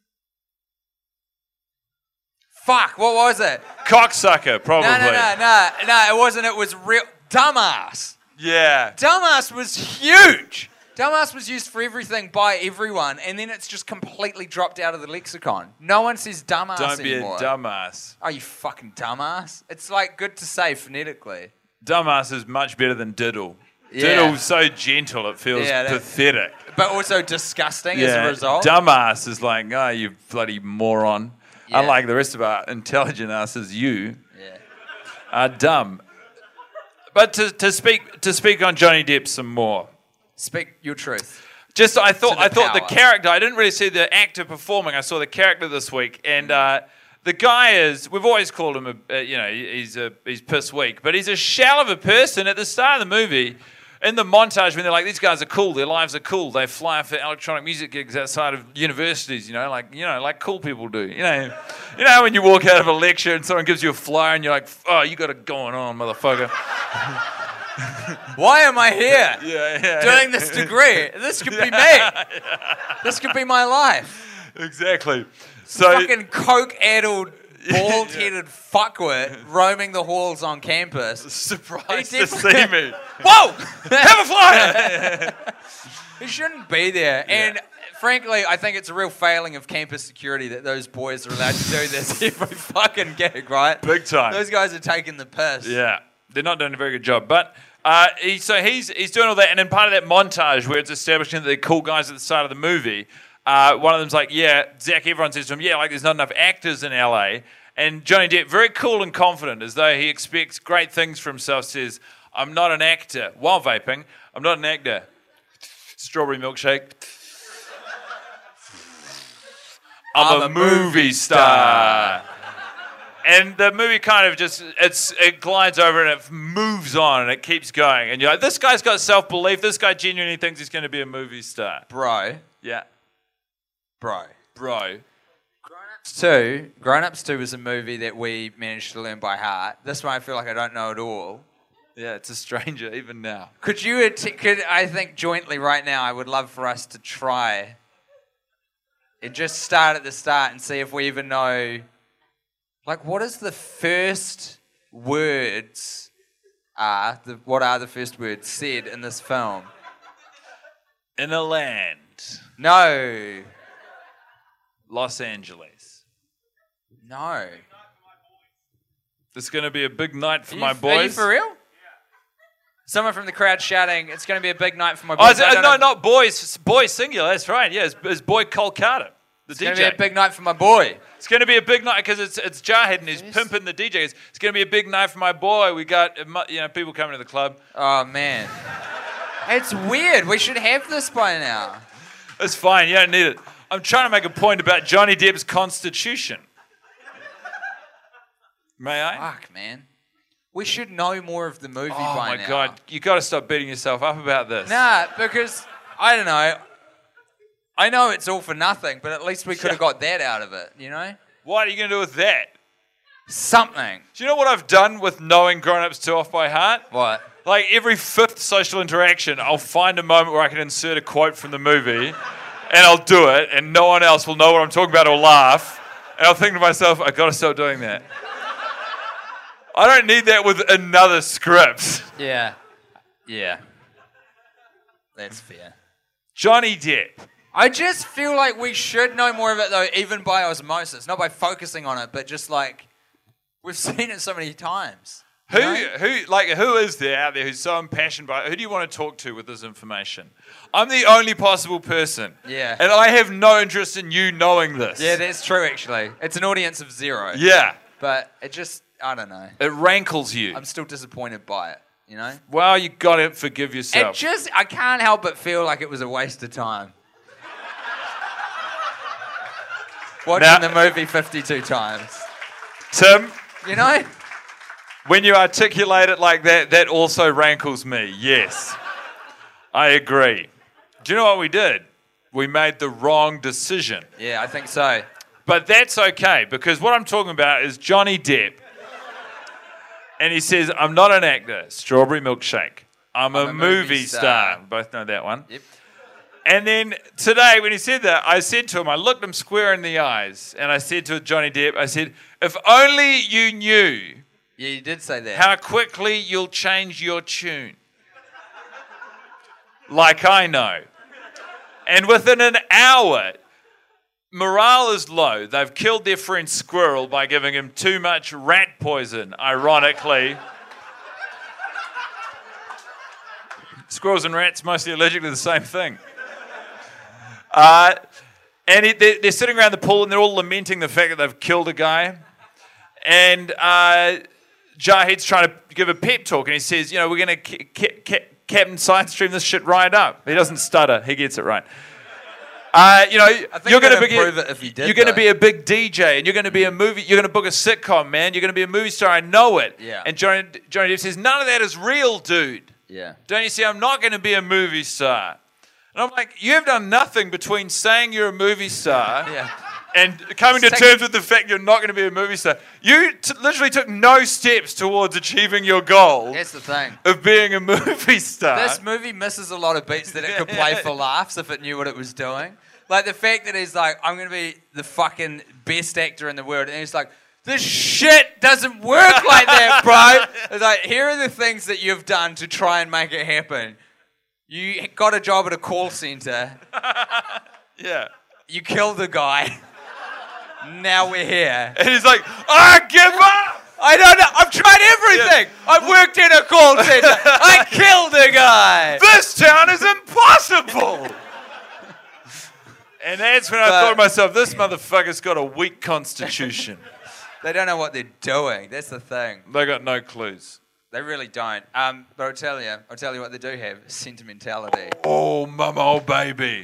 Fuck, what was it?
Cocksucker, probably.
No, no, no, no, no, it wasn't. It was real. Dumbass.
Yeah.
Dumbass was huge. Dumbass was used for everything by everyone, and then it's just completely dropped out of the lexicon. No one says dumbass
Don't be
anymore.
a dumbass.
Oh, you fucking dumbass. It's like good to say phonetically.
Dumbass is much better than diddle.
Yeah.
Diddle's so gentle, it feels
Yeah, that-
pathetic.
But also disgusting as a result.
Dumbass is like, oh, you bloody moron.
Yeah.
Unlike the rest of our intelligent asses, you
Yeah.
are dumb. But to, to speak to speak on Johnny Depp some more.
Speak your truth.
Just I thought
To the
I thought the
power.
character. I didn't really see the actor performing. I saw the character this week, and uh, the guy is. We've always called him a. Uh, you know, he's a he's piss weak, but he's a shell of a person. At the start of the movie, in the montage, when they're like, these guys are cool, their lives are cool. They fly for electronic music gigs outside of universities. You know, like you know, like cool people do. You know, you know when you walk out of a lecture and someone gives you a flyer, and you're like, oh, you got it going on, motherfucker.
Why am I here
Yeah, yeah.
doing this degree? This could be me. This could be my life.
Exactly. So
Fucking coke-addled, bald-headed fuckwit roaming the halls on campus.
surprised
He
to see
definitely-
me.
Whoa!
Have a flyer.
He shouldn't be there. And frankly, I think it's a real failing of campus security that those boys are allowed to do this every fucking gig, right?
Big time.
Those guys are taking the piss.
Yeah, they're not doing a very good job. But uh, he, so he's he's doing all that, and in part of that montage where it's establishing that they're cool guys at the start of the movie, uh, one of them's like, yeah, Zac Efron says to him, yeah, like there's not enough actors in L A. And Johnny Depp, very cool and confident, as though he expects great things for himself, says, I'm not an actor. While vaping, I'm not an actor. Strawberry milkshake. I'm, I'm a, a movie, movie star. star. And the movie kind of just, it's it glides over and it moves on and it keeps going. And you're like, this guy's got self-belief. This guy genuinely thinks he's going to be a movie star.
Bro.
Yeah.
Bro.
Bro.
Grown-Ups two, Grown-Ups two was a movie that we managed to learn by heart. This one I feel like I don't know at all.
Yeah, it's a stranger even now.
Could you, att- could I think jointly right now, I would love for us to try and just start at the start and see if we even know, like, what is the first words are, the, what are the first words said in this film?
In a land.
No.
Los Angeles.
No.
This is going to be a big night for
Are
my
you,
boys.
Are you for real? Yeah. Someone from the crowd shouting, it's going to be a big night for my
Oh,
boys.
is it, no, know. not boys. Boys singular. That's right. Yeah, it's, it's boy Cole Carter, the
it's
D J.
It's going to be a big night for my boy.
It's going to be a big night because it's it's Jarhead and he's yes. pimping the D Js. It's, it's going to be a big night for my boy. We got you know people coming to the club.
Oh man, it's weird. We should have this by now.
It's fine. You don't need it. I'm trying to make a point about Johnny Depp's constitution. May I?
Fuck, man. We should know more of the movie
oh
by now.
Oh, my God. You got to stop beating yourself up about this.
Nah, because, I don't know. I know it's all for nothing, but at least we could have got that out of it, you know?
What are you going to do with that?
Something.
Do you know what I've done with knowing Grown-Ups two off by heart?
What?
Like, every fifth social interaction, I'll find a moment where I can insert a quote from the movie, and I'll do it, and no one else will know what I'm talking about or laugh, and I'll think to myself, I've got to stop doing that. I don't need that with another script.
Yeah. Yeah. That's fair.
Johnny Depp.
I just feel like we should know more of it, though, even by osmosis. Not by focusing on it, but just like, we've seen it so many times.
Who,
know?
who, like, who is there out there who's so impassioned by it? Who do you want to talk to with this information? I'm the only possible person.
Yeah.
And I have no interest in you knowing this.
Yeah, that's true, actually. It's an audience of zero.
Yeah.
But it just... I don't know.
It rankles you.
I'm still disappointed by it, you know?
Well, you got to forgive yourself.
It just, I can't help but feel like it was a waste of time. Watching now, the movie fifty-two times.
Tim.
You know?
When you articulate it like that, that also rankles me, yes. I agree. Do you know what we did? We made the wrong decision.
Yeah, I think so.
But that's okay, because what I'm talking about is Johnny Depp. And he says, I'm not an actor. Strawberry milkshake. I'm, I'm a, a movie, movie star. star. We both know that one.
Yep.
And then today, when he said that, I said to him, I looked him square in the eyes, and I said to Johnny Depp, I said, if only you knew
yeah, you did say that.
how quickly you'll change your tune. Like I know. And within an hour... morale is low. They've killed their friend Squirrel by giving him too much rat poison, ironically. Squirrels and rats mostly allergic to the same thing. Uh, and it, they're, they're sitting around the pool and they're all lamenting the fact that they've killed a guy. And uh, Jarhead's trying to give a pep talk and he says, you know, we're going to ca- ca- ca- Captain Science stream this shit right up. He doesn't stutter. He gets it right. Uh, you know, you're going to be
if you did,
you're going to be a big D J, and you're going to be a movie. You're going to book a sitcom, man. You're going to be a movie star. I know it.
Yeah.
And Johnny, Johnny Depp says, none of that is real, dude.
Yeah.
Don't you see? I'm not going to be a movie star. And I'm like, you have done nothing between saying you're a movie star
yeah.
and coming to
Second.
terms with the fact you're not going to be a movie star. You t- literally took no steps towards achieving your goal.
That's the thing.
Of being a movie star.
This movie misses a lot of beats that it could play for laughs if it knew what it was doing. Like the fact that he's like, I'm going to be the fucking best actor in the world. And he's like, this shit doesn't work like that, bro. It's like, here are the things that you've done to try and make it happen. You got a job at a call center.
Yeah.
You killed the guy. Now we're here.
And he's like, I give up!
I don't know. I've tried everything. Yeah. I've worked in a call center. I killed a guy.
This town is impossible. And that's when I
But-
thought to myself, this motherfucker's got a weak constitution.
They don't know what they're doing. That's the thing.
They got no clues.
They really don't. Um, but I'll tell you, I'll tell you what they do have: sentimentality.
Oh, mama, oh, baby.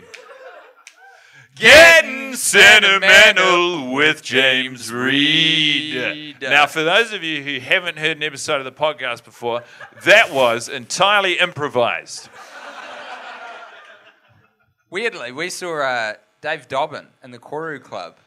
Getting sentimental with James Reed. Now, for those of you who haven't heard an episode of the podcast before, that was entirely improvised.
Weirdly, we saw uh, Dave Dobbin in the Koru Club.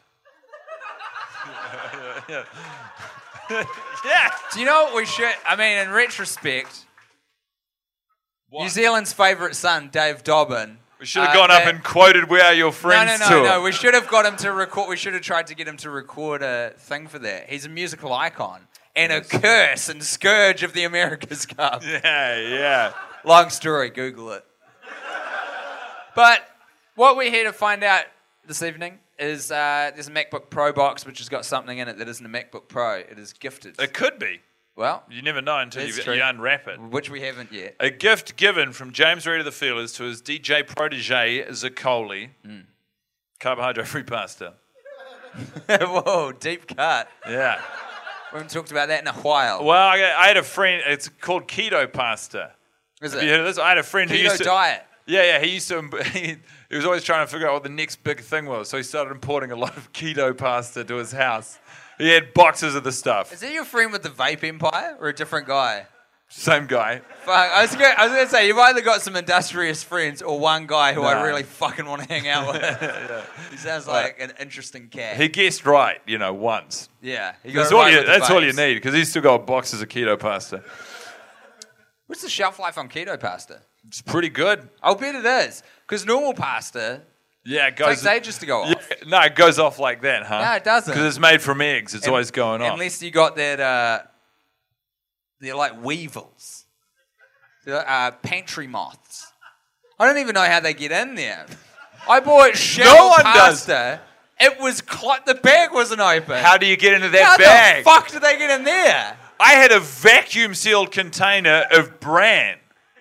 yeah. yeah.
Do you know what we should? I mean, in retrospect,
What?
New Zealand's favourite son, Dave Dobbin.
We should have
uh,
gone up
that-
and quoted "Where Are Your Friends"
No, no,
to
no,
him.
no. We should have got him to record. We should have tried to get him to record a thing for that. He's a musical icon and a curse and scourge of the America's Cup.
Yeah, yeah.
Long story. Google it. But what we're here to find out this evening is uh, there's a MacBook Pro box which has got something in it that isn't a MacBook Pro. It is gifted.
It could be.
Well,
You never know until
That's
you,
true.
you unwrap it.
which we haven't yet.
A gift given from James Reed of the Feelers to his D J protege, Zaccoli.
Mm.
Carbohydrate-free pasta.
Whoa, deep cut.
Yeah.
We haven't talked about that in a while.
Well, I, I had a friend, it's called keto pasta.
Is
Have
it?
you heard of this? I had a friend who
Keto
used to...
diet.
Yeah, yeah, he used to... He, he was always trying to figure out what the next big thing was, so he started importing a lot of keto pasta to his house. He had boxes of the stuff.
Is that your friend with the vape empire or a different guy?
Same guy.
Fuck, I was going to say, you've either got some industrious friends or one guy who
No.
I really fucking want to hang out with. yeah. He sounds like an interesting cat.
He guessed right, you know, once.
yeah. He got
That's,
it
all
right
you,
with the
that's all you
vapes.
need, because he's still got boxes of keto pasta.
What's the shelf life on keto pasta?
It's pretty good.
I'll bet it is. Because normal pasta
Yeah, it goes...
takes ages to go
Yeah,
off.
no, it goes off like that, huh?
No, it doesn't.
Because it's made from eggs. It's
Un-
always going off.
Unless you got that, uh, they're like weevils. They're uh, pantry moths. I don't even know how they get in there. I bought shell
No one does.
pasta. It was, cl- the bag wasn't open.
How do you get into that
How
bag?
the fuck did they get in there?
I had a vacuum-sealed container of bran.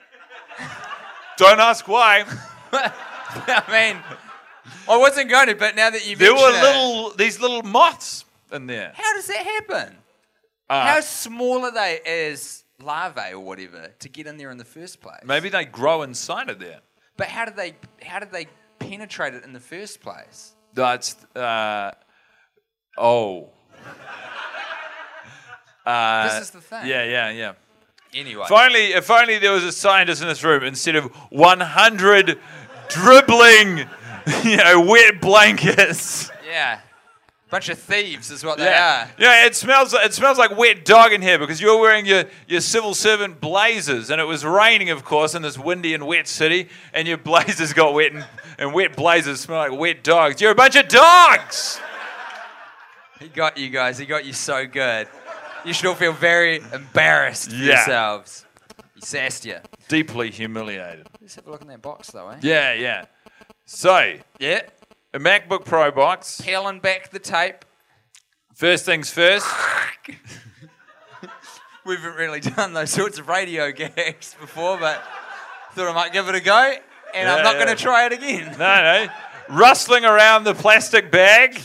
Don't ask why.
I mean, I wasn't going to, but now that you
There
mention
were
it,
little, these little moths in there.
how does that happen?
Uh,
How small are they as larvae or whatever to get in there in the first place?
Maybe they grow inside of there.
But how did they? How did they penetrate it in the first place?
That's uh, oh. Uh,
This is the thing.
Yeah, yeah, yeah.
Anyway,
If only, if only there was a scientist in this room instead of one hundred dribbling, you know, wet blankets.
yeah, bunch of thieves is what they
Yeah,
are.
yeah. It smells. It smells like wet dog in here because you're wearing your, your civil servant blazers, and it was raining, of course, in this windy and wet city, and your blazers got wet, and, and wet blazers smell like wet dogs. You're a bunch of dogs.
He got you guys. He got you so good. You should all feel very embarrassed for
Yeah.
yourselves. He sassed you.
Deeply humiliated.
Let's have a look in that box, though, eh?
Yeah, yeah. So,
Yeah.
a MacBook Pro box.
Peeling back the tape.
First things first.
We haven't really done those sorts of radio gags before, but thought I might give it a go, and I'm
Yeah,
not
yeah.
going to try it again.
No, no. Rustling around the plastic bag.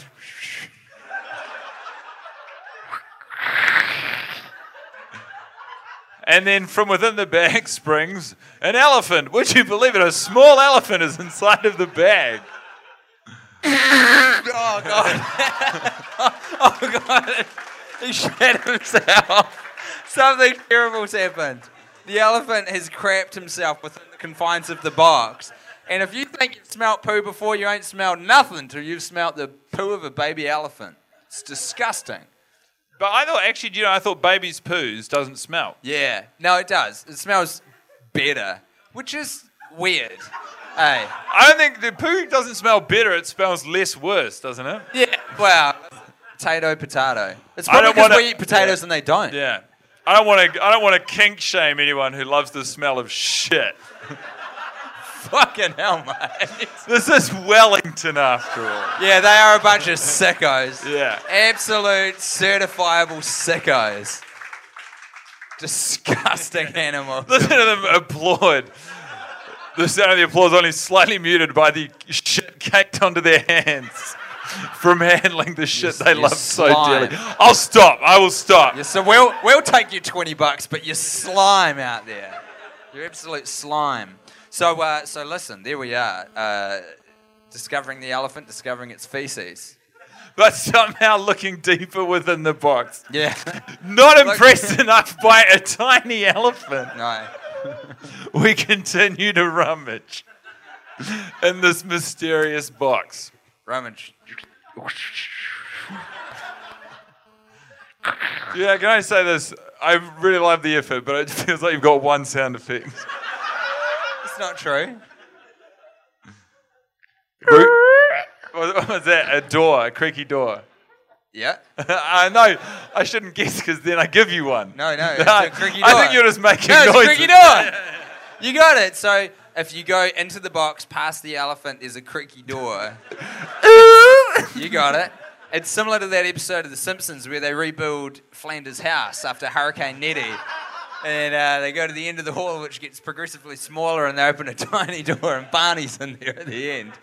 And then from within the bag springs an elephant. Would you believe it? A small elephant is inside of the bag.
Oh, God. Oh, God. He shat himself. Something terrible's happened. The elephant has crapped himself within the confines of the box. And if you think you've smelt poo before, you ain't smelled nothing till you've smelt the poo of a baby elephant. It's disgusting.
But I thought, actually, do you know, I thought baby's poos doesn't smell.
Yeah. No, it does. It smells better, which is weird. Hey.
I don't think the poo doesn't smell better. It smells less worse, doesn't it?
Yeah. Well, potato, potato. It's
I
probably
don't
because
wanna-
we eat potatoes
yeah.
and they don't.
Yeah. I don't want to. I don't want to kink shame anyone who loves the smell of shit.
Fucking hell, mate.
This is Wellington after all.
Yeah, they are a bunch of sickos.
Yeah.
Absolute certifiable sickos. Disgusting animals.
Listen to them applaud. The sound of the applause only slightly muted by the shit caked onto their hands from handling the shit
You-
they
you
love so
slime.
dearly. I'll stop. I will stop.
Yeah, so we'll, we'll take you twenty bucks, but you're slime out there. You're absolute slime. So, uh, so listen, there we are. Uh, discovering the elephant, discovering its feces.
But somehow looking deeper within the box.
Yeah.
Not impressed enough by a tiny elephant.
No.
We continue to rummage in this mysterious box.
Rummage.
Yeah, can I say this? I really love the effort, but it feels like you've got one sound effect.
It's not true.
What was that? A door, a creaky door.
Yeah.
I know. I shouldn't guess because then I give you one.
No, no. It's a creaky door.
I think you're just making
no, it's
noises.
a creaky door. You got it. So if you go into the box past the elephant, there's a creaky door. You got it. It's similar to that episode of The Simpsons where they rebuild Flanders' house after Hurricane Nettie. And uh, they go to the end of the hall, which gets progressively smaller, and they open a tiny door, and Barney's in there at the end.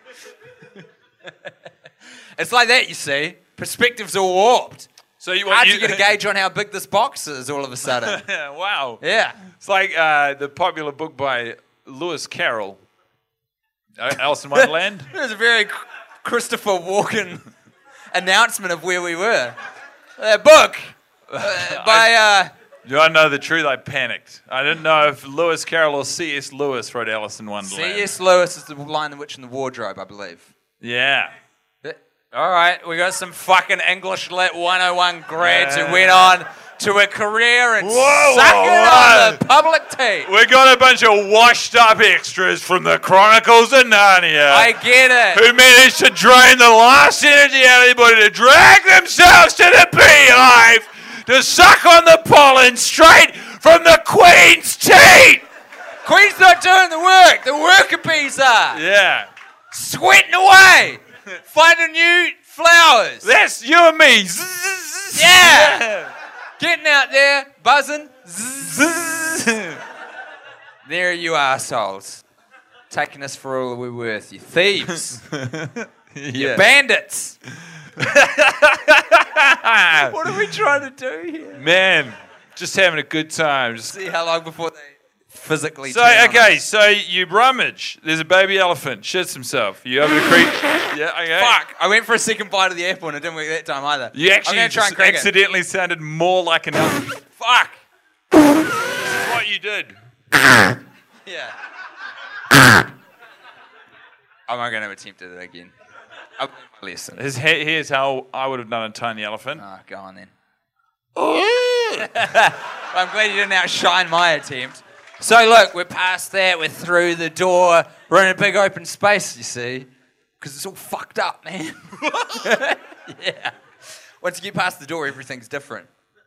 It's like that, you see. Perspectives are warped.
So you
Hard
want
to
you
get a gauge on how big this box is all of a sudden.
Wow.
Yeah.
It's like uh, the popular book by Lewis Carroll, uh, Alice in Wonderland.
It was a very Christopher Walken announcement of where we were. That book uh, by... Uh,
Do I know the truth? I panicked. I didn't know if Lewis Carroll or C S. Lewis wrote Alice in Wonderland.
C S. Lewis is the Lion, the Witch, and the Wardrobe, I believe.
Yeah.
All right, we got some fucking English Lit one oh one grads
Yeah.
who went on to a career and
Whoa,
suck
whoa,
it
whoa.
on the public tape.
We got a bunch of washed up extras from the Chronicles of Narnia.
I get it.
Who managed to drain the last energy out of anybody to drag themselves to the beehive to suck on the pollen straight from the Queen's teat.
Queen's not doing the work. The worker bees are.
Yeah.
Sweating away. Finding new flowers.
That's you and me.
Yeah. Getting out there, buzzing. There you assholes. Taking us for all we're worth. You thieves. You bandits. What are we trying to do here?
Man, just having a good time. Just
See how long before they physically
So,
turn on
okay,
us.
so you rummage. There's a baby elephant, shits himself. You open the creek. Yeah, okay.
Fuck. I went for a second bite of the apple and it didn't work that time either.
You
I'm
actually
gonna try
just
and crack it.
accidentally sounded more like an elephant.
Fuck.
That's what you did.
Yeah. I'm not going to attempt it again. I've learned my lesson.
His he- Here's how I would have done a tiny elephant.
Oh, go on then. I'm glad you didn't outshine my attempt. So look, we're past that. We're through the door. We're in a big open space, you see, because it's all fucked up, man. Yeah. Once you get past the door, everything's different.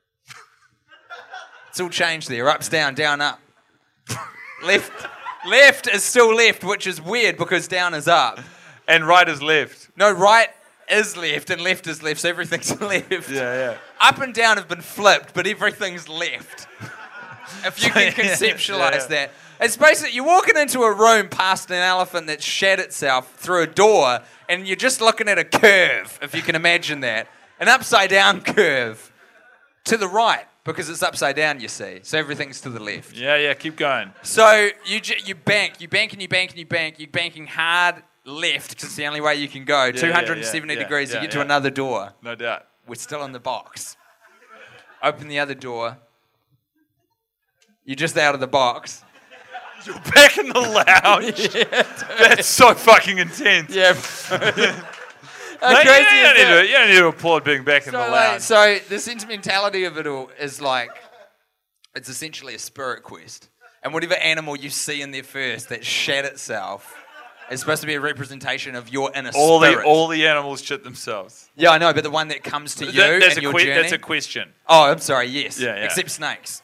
It's all changed there. Up's down, down, up. Left, left is still left, which is weird because down is up.
And right is left.
No, right is left and left is left, so everything's left.
Yeah, yeah.
Up and down have been flipped, but everything's left. If you can conceptualize
Yeah.
that. It's basically, you're walking into a room past an elephant that's shat itself through a door, and you're just looking at a curve, if you can imagine that. An upside down curve to the right, because it's upside down, you see. So everything's to the left.
Yeah, yeah, keep going.
So you j- you bank, you bank and you bank and you bank. You're banking hard left, because it's the only way you can go.
yeah,
two hundred seventy
yeah, yeah,
degrees,
yeah,
you get to
yeah.
another door.
No doubt.
We're still in the box. Open the other door. You're just out of the box.
You're back in the lounge. That's so fucking intense.
Yeah.
No, you,
crazy
you,
is
don't need
that?
to, you don't need to applaud being back in
So,
the
like,
lounge.
so the sentimentality of it all is like, it's essentially a spirit quest. And whatever animal you see in there first that shat itself is supposed to be a representation of your inner
all
spirit.
the all the animals shit themselves.
Yeah, I know, but the one that comes to you
That- that's,
and
a
your
que-
journey.
that's a question.
Oh, I'm sorry, yes.
Yeah, yeah.
Except snakes.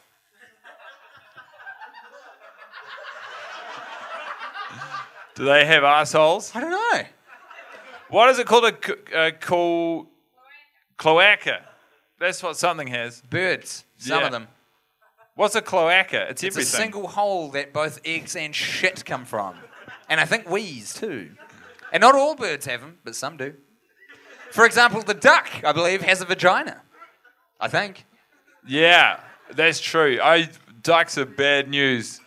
Do they have assholes?
I don't know.
What is it called? A, co- a co- cloaca. That's what something has.
Birds. Some
Yeah.
of them.
What's a cloaca? It's,
It's
everything.
a single hole that both eggs and shit come from. And I think wheeze too. And not all birds have them, but some do. For example, the duck, I believe, has a vagina. I think.
Yeah, that's true. I ducks are bad news.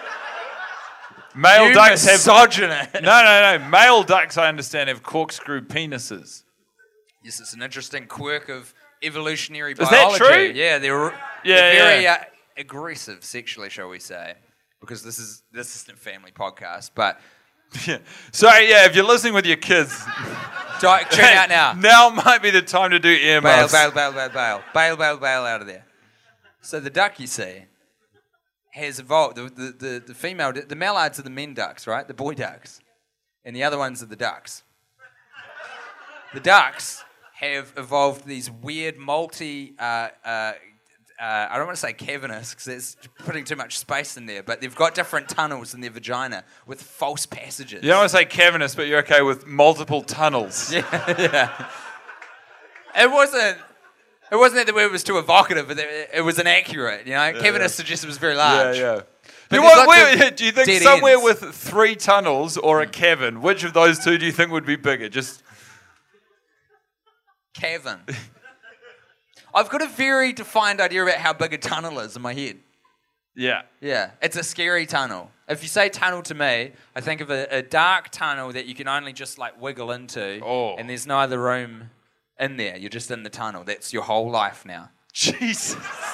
Male
You
ducks have
misogynist.
no, no, no. Male ducks, I understand, have corkscrew penises.
Yes, it's an interesting quirk of evolutionary
that
biology.
true?
Yeah, they're,
Yeah,
they're very
yeah.
Uh, aggressive sexually, shall we say? Because this is this isn't a family podcast, but
Yeah. So yeah, if you're listening with your kids,
di- tune out now.
now might be the time to do
Bail,
earmuffs.
bail, bail, bail, bail, bail, bail, bail out of there. So the duck, you see, has evolved. The the the, the female, the mallards are the men ducks, right? The boy ducks, and the other ones are the ducks. The ducks have evolved these weird multi. Uh, uh, uh, I don't want to say cavernous because it's putting too much space in there, but they've got different tunnels in their vagina with false passages.
You don't want to say cavernous, but you're okay with multiple tunnels.
Yeah, yeah. It wasn't. It wasn't that the word was too evocative, but it, it was inaccurate. You know, cavernous suggested it was very large.
Yeah, yeah.
But
You
there's
want,
lots
where,
of
do you think
dead
somewhere
ends.
with three tunnels or a cavern, which of those two do you think would be bigger? Just
Cavern. I've got a very defined idea about how big a tunnel is in my head.
yeah.
Yeah, it's a scary tunnel. If you say tunnel to me, I think of a, a dark tunnel that you can only just like wiggle into,
Oh.
and there's no other room in there. You're just in the tunnel. That's your whole life now.
Jesus.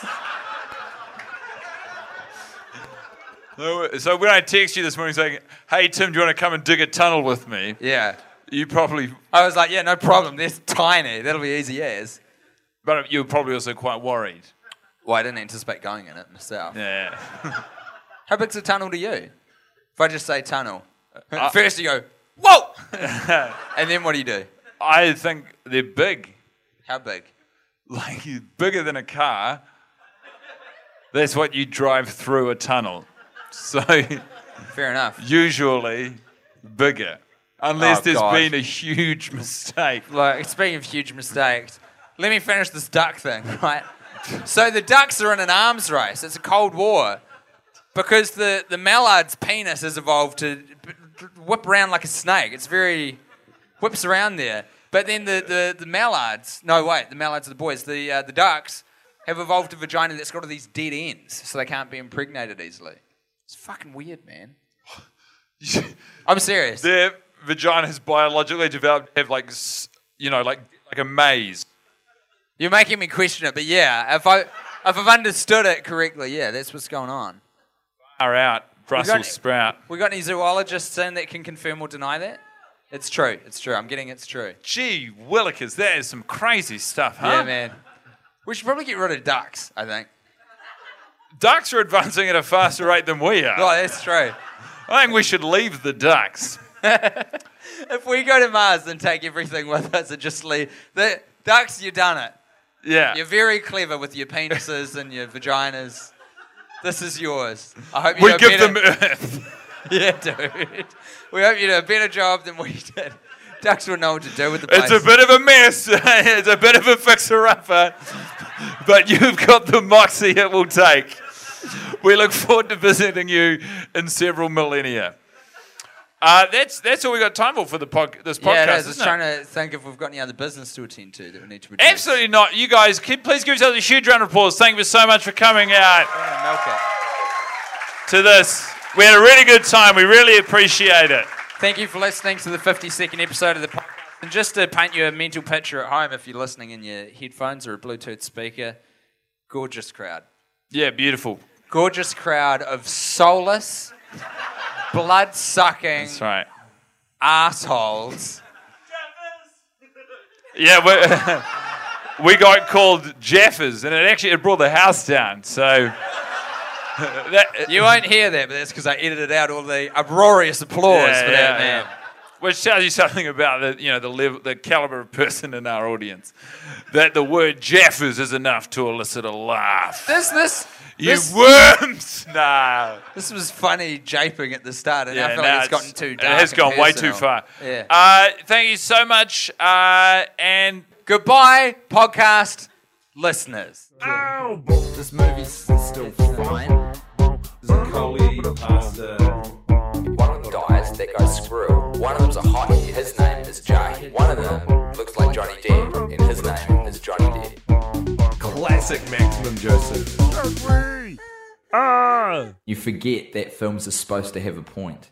So so when I text you this morning saying, "Hey Tim, do you want to come and dig a tunnel with me?"
Yeah.
You probably,
I was like, yeah, no problem. That's tiny. That'll be easy as.
but you were probably also quite worried.
Well, I didn't anticipate going in it myself.
Yeah.
How big's a tunnel to you? If I just say tunnel, first you go, whoa! And then what do you do?
I think they're big,
How big?
like bigger than a car. That's what you drive through a tunnel. So
Fair enough.
usually bigger, unless
Oh,
there's
God.
been a huge mistake.
Like, speaking of huge mistakes, let me finish this duck thing, right? So the ducks are in an arms race. It's a Cold War. Because the, the mallard's penis has evolved to b- b- whip around like a snake. It's very... whips around there. But then the, the, the mallards... No, wait. The mallards are the boys. The, uh, the ducks have evolved a vagina that's got all these dead ends, so they can't be impregnated easily. It's fucking weird, man. I'm serious.
Their vaginas biologically developed to have like, s- you know, like like a maze.
You're making me question it, but yeah, if I if I've understood it correctly, yeah, that's what's going on.
Far out, Brussels
got-
sprout.
We got any zoologists in that can confirm or deny that? It's true. It's true. I'm getting it's true.
Gee willikers, that is some crazy stuff, huh?
Yeah, man. We should probably get rid of ducks, I think.
Ducks are advancing at a faster rate than we are.
Oh, that's true.
I think we should leave the ducks.
If we go to Mars and take everything with us and just leave the ducks, you've done it.
Yeah.
You're very clever with your penises and your vaginas. This is yours. I hope you
we
do a
give
better-
them Earth.
Yeah, dude. We hope you do a better job than we did. Ducks will know what to do with the place.
It's a bit of a mess. It's a bit of a fixer-upper. But you've got the moxie it will take. We look forward to visiting you in several millennia. Uh, that's that's all we got time for for the pod, this podcast,
Yeah, it is. I was
isn't it?
trying to think if we've got any other business to attend to that we need to produce.
Absolutely not. You guys, keep, please give yourselves a huge round of applause. Thank you so much for coming out
I'm gonna milk it.
to this. We had a really good time. We really appreciate it.
Thank you for listening to the fifty-second episode of the podcast. And just to paint you a mental picture at home, if you're listening in your headphones or a Bluetooth speaker, gorgeous crowd.
Yeah, beautiful.
Gorgeous crowd of soulless, blood-sucking
That's right.
assholes.
Yeah, we, we got called Jaffers, and it actually it brought the house down. So that,
You won't hear that, but that's because I edited out all the uproarious applause
Yeah,
for
yeah,
that man.
yeah. which tells you something about the, you know, the level, the caliber of person in our audience. That the word Jaffers is enough to elicit a laugh.
This, this,
You
this,
worms! Nah.
this was funny japing at the start, and
Yeah,
I feel
nah,
like it's gotten too dark.
It has
and
gone way too
personal.
far.
Yeah.
Uh, thank you so much. Uh, and
Goodbye, podcast listeners.
This movie's still fine.
Coley, pasta.
One of them dies, that goes screw. One of them's a hottie, his name is Jay. One of them looks like Johnny Depp, and his name is Johnny Depp.
Classic Maximum Joseph.
You forget that films are supposed to have a point.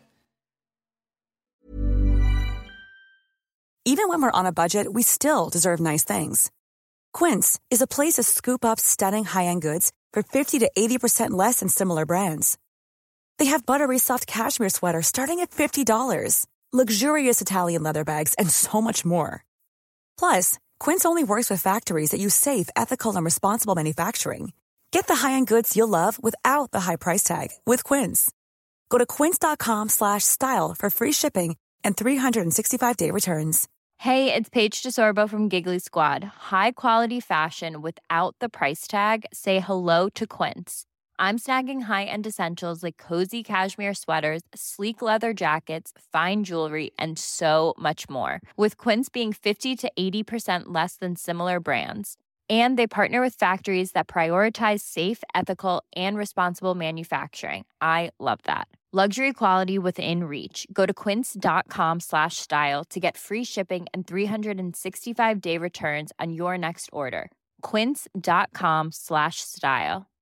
Even when we're on a budget, we still deserve nice things. Quince is a place to scoop up stunning high-end goods for fifty to eighty percent less than similar brands. They have buttery soft cashmere sweaters starting at fifty dollars, luxurious Italian leather bags, and so much more. Plus, Quince only works with factories that use safe, ethical, and responsible manufacturing. Get the high-end goods you'll love without the high price tag with Quince. Go to quince.com slash style for free shipping and three sixty-five day returns.
Hey, it's Paige DeSorbo from Giggly Squad. High quality fashion without the price tag. Say hello to Quince. I'm snagging high-end essentials like cozy cashmere sweaters, sleek leather jackets, fine jewelry, and so much more. With Quince being fifty to eighty percent less than similar brands. And they partner with factories that prioritize safe, ethical, and responsible manufacturing. I love that. Luxury quality within reach. Go to quince.com slash style to get free shipping and three sixty-five day returns on your next order. Quince.com slash style.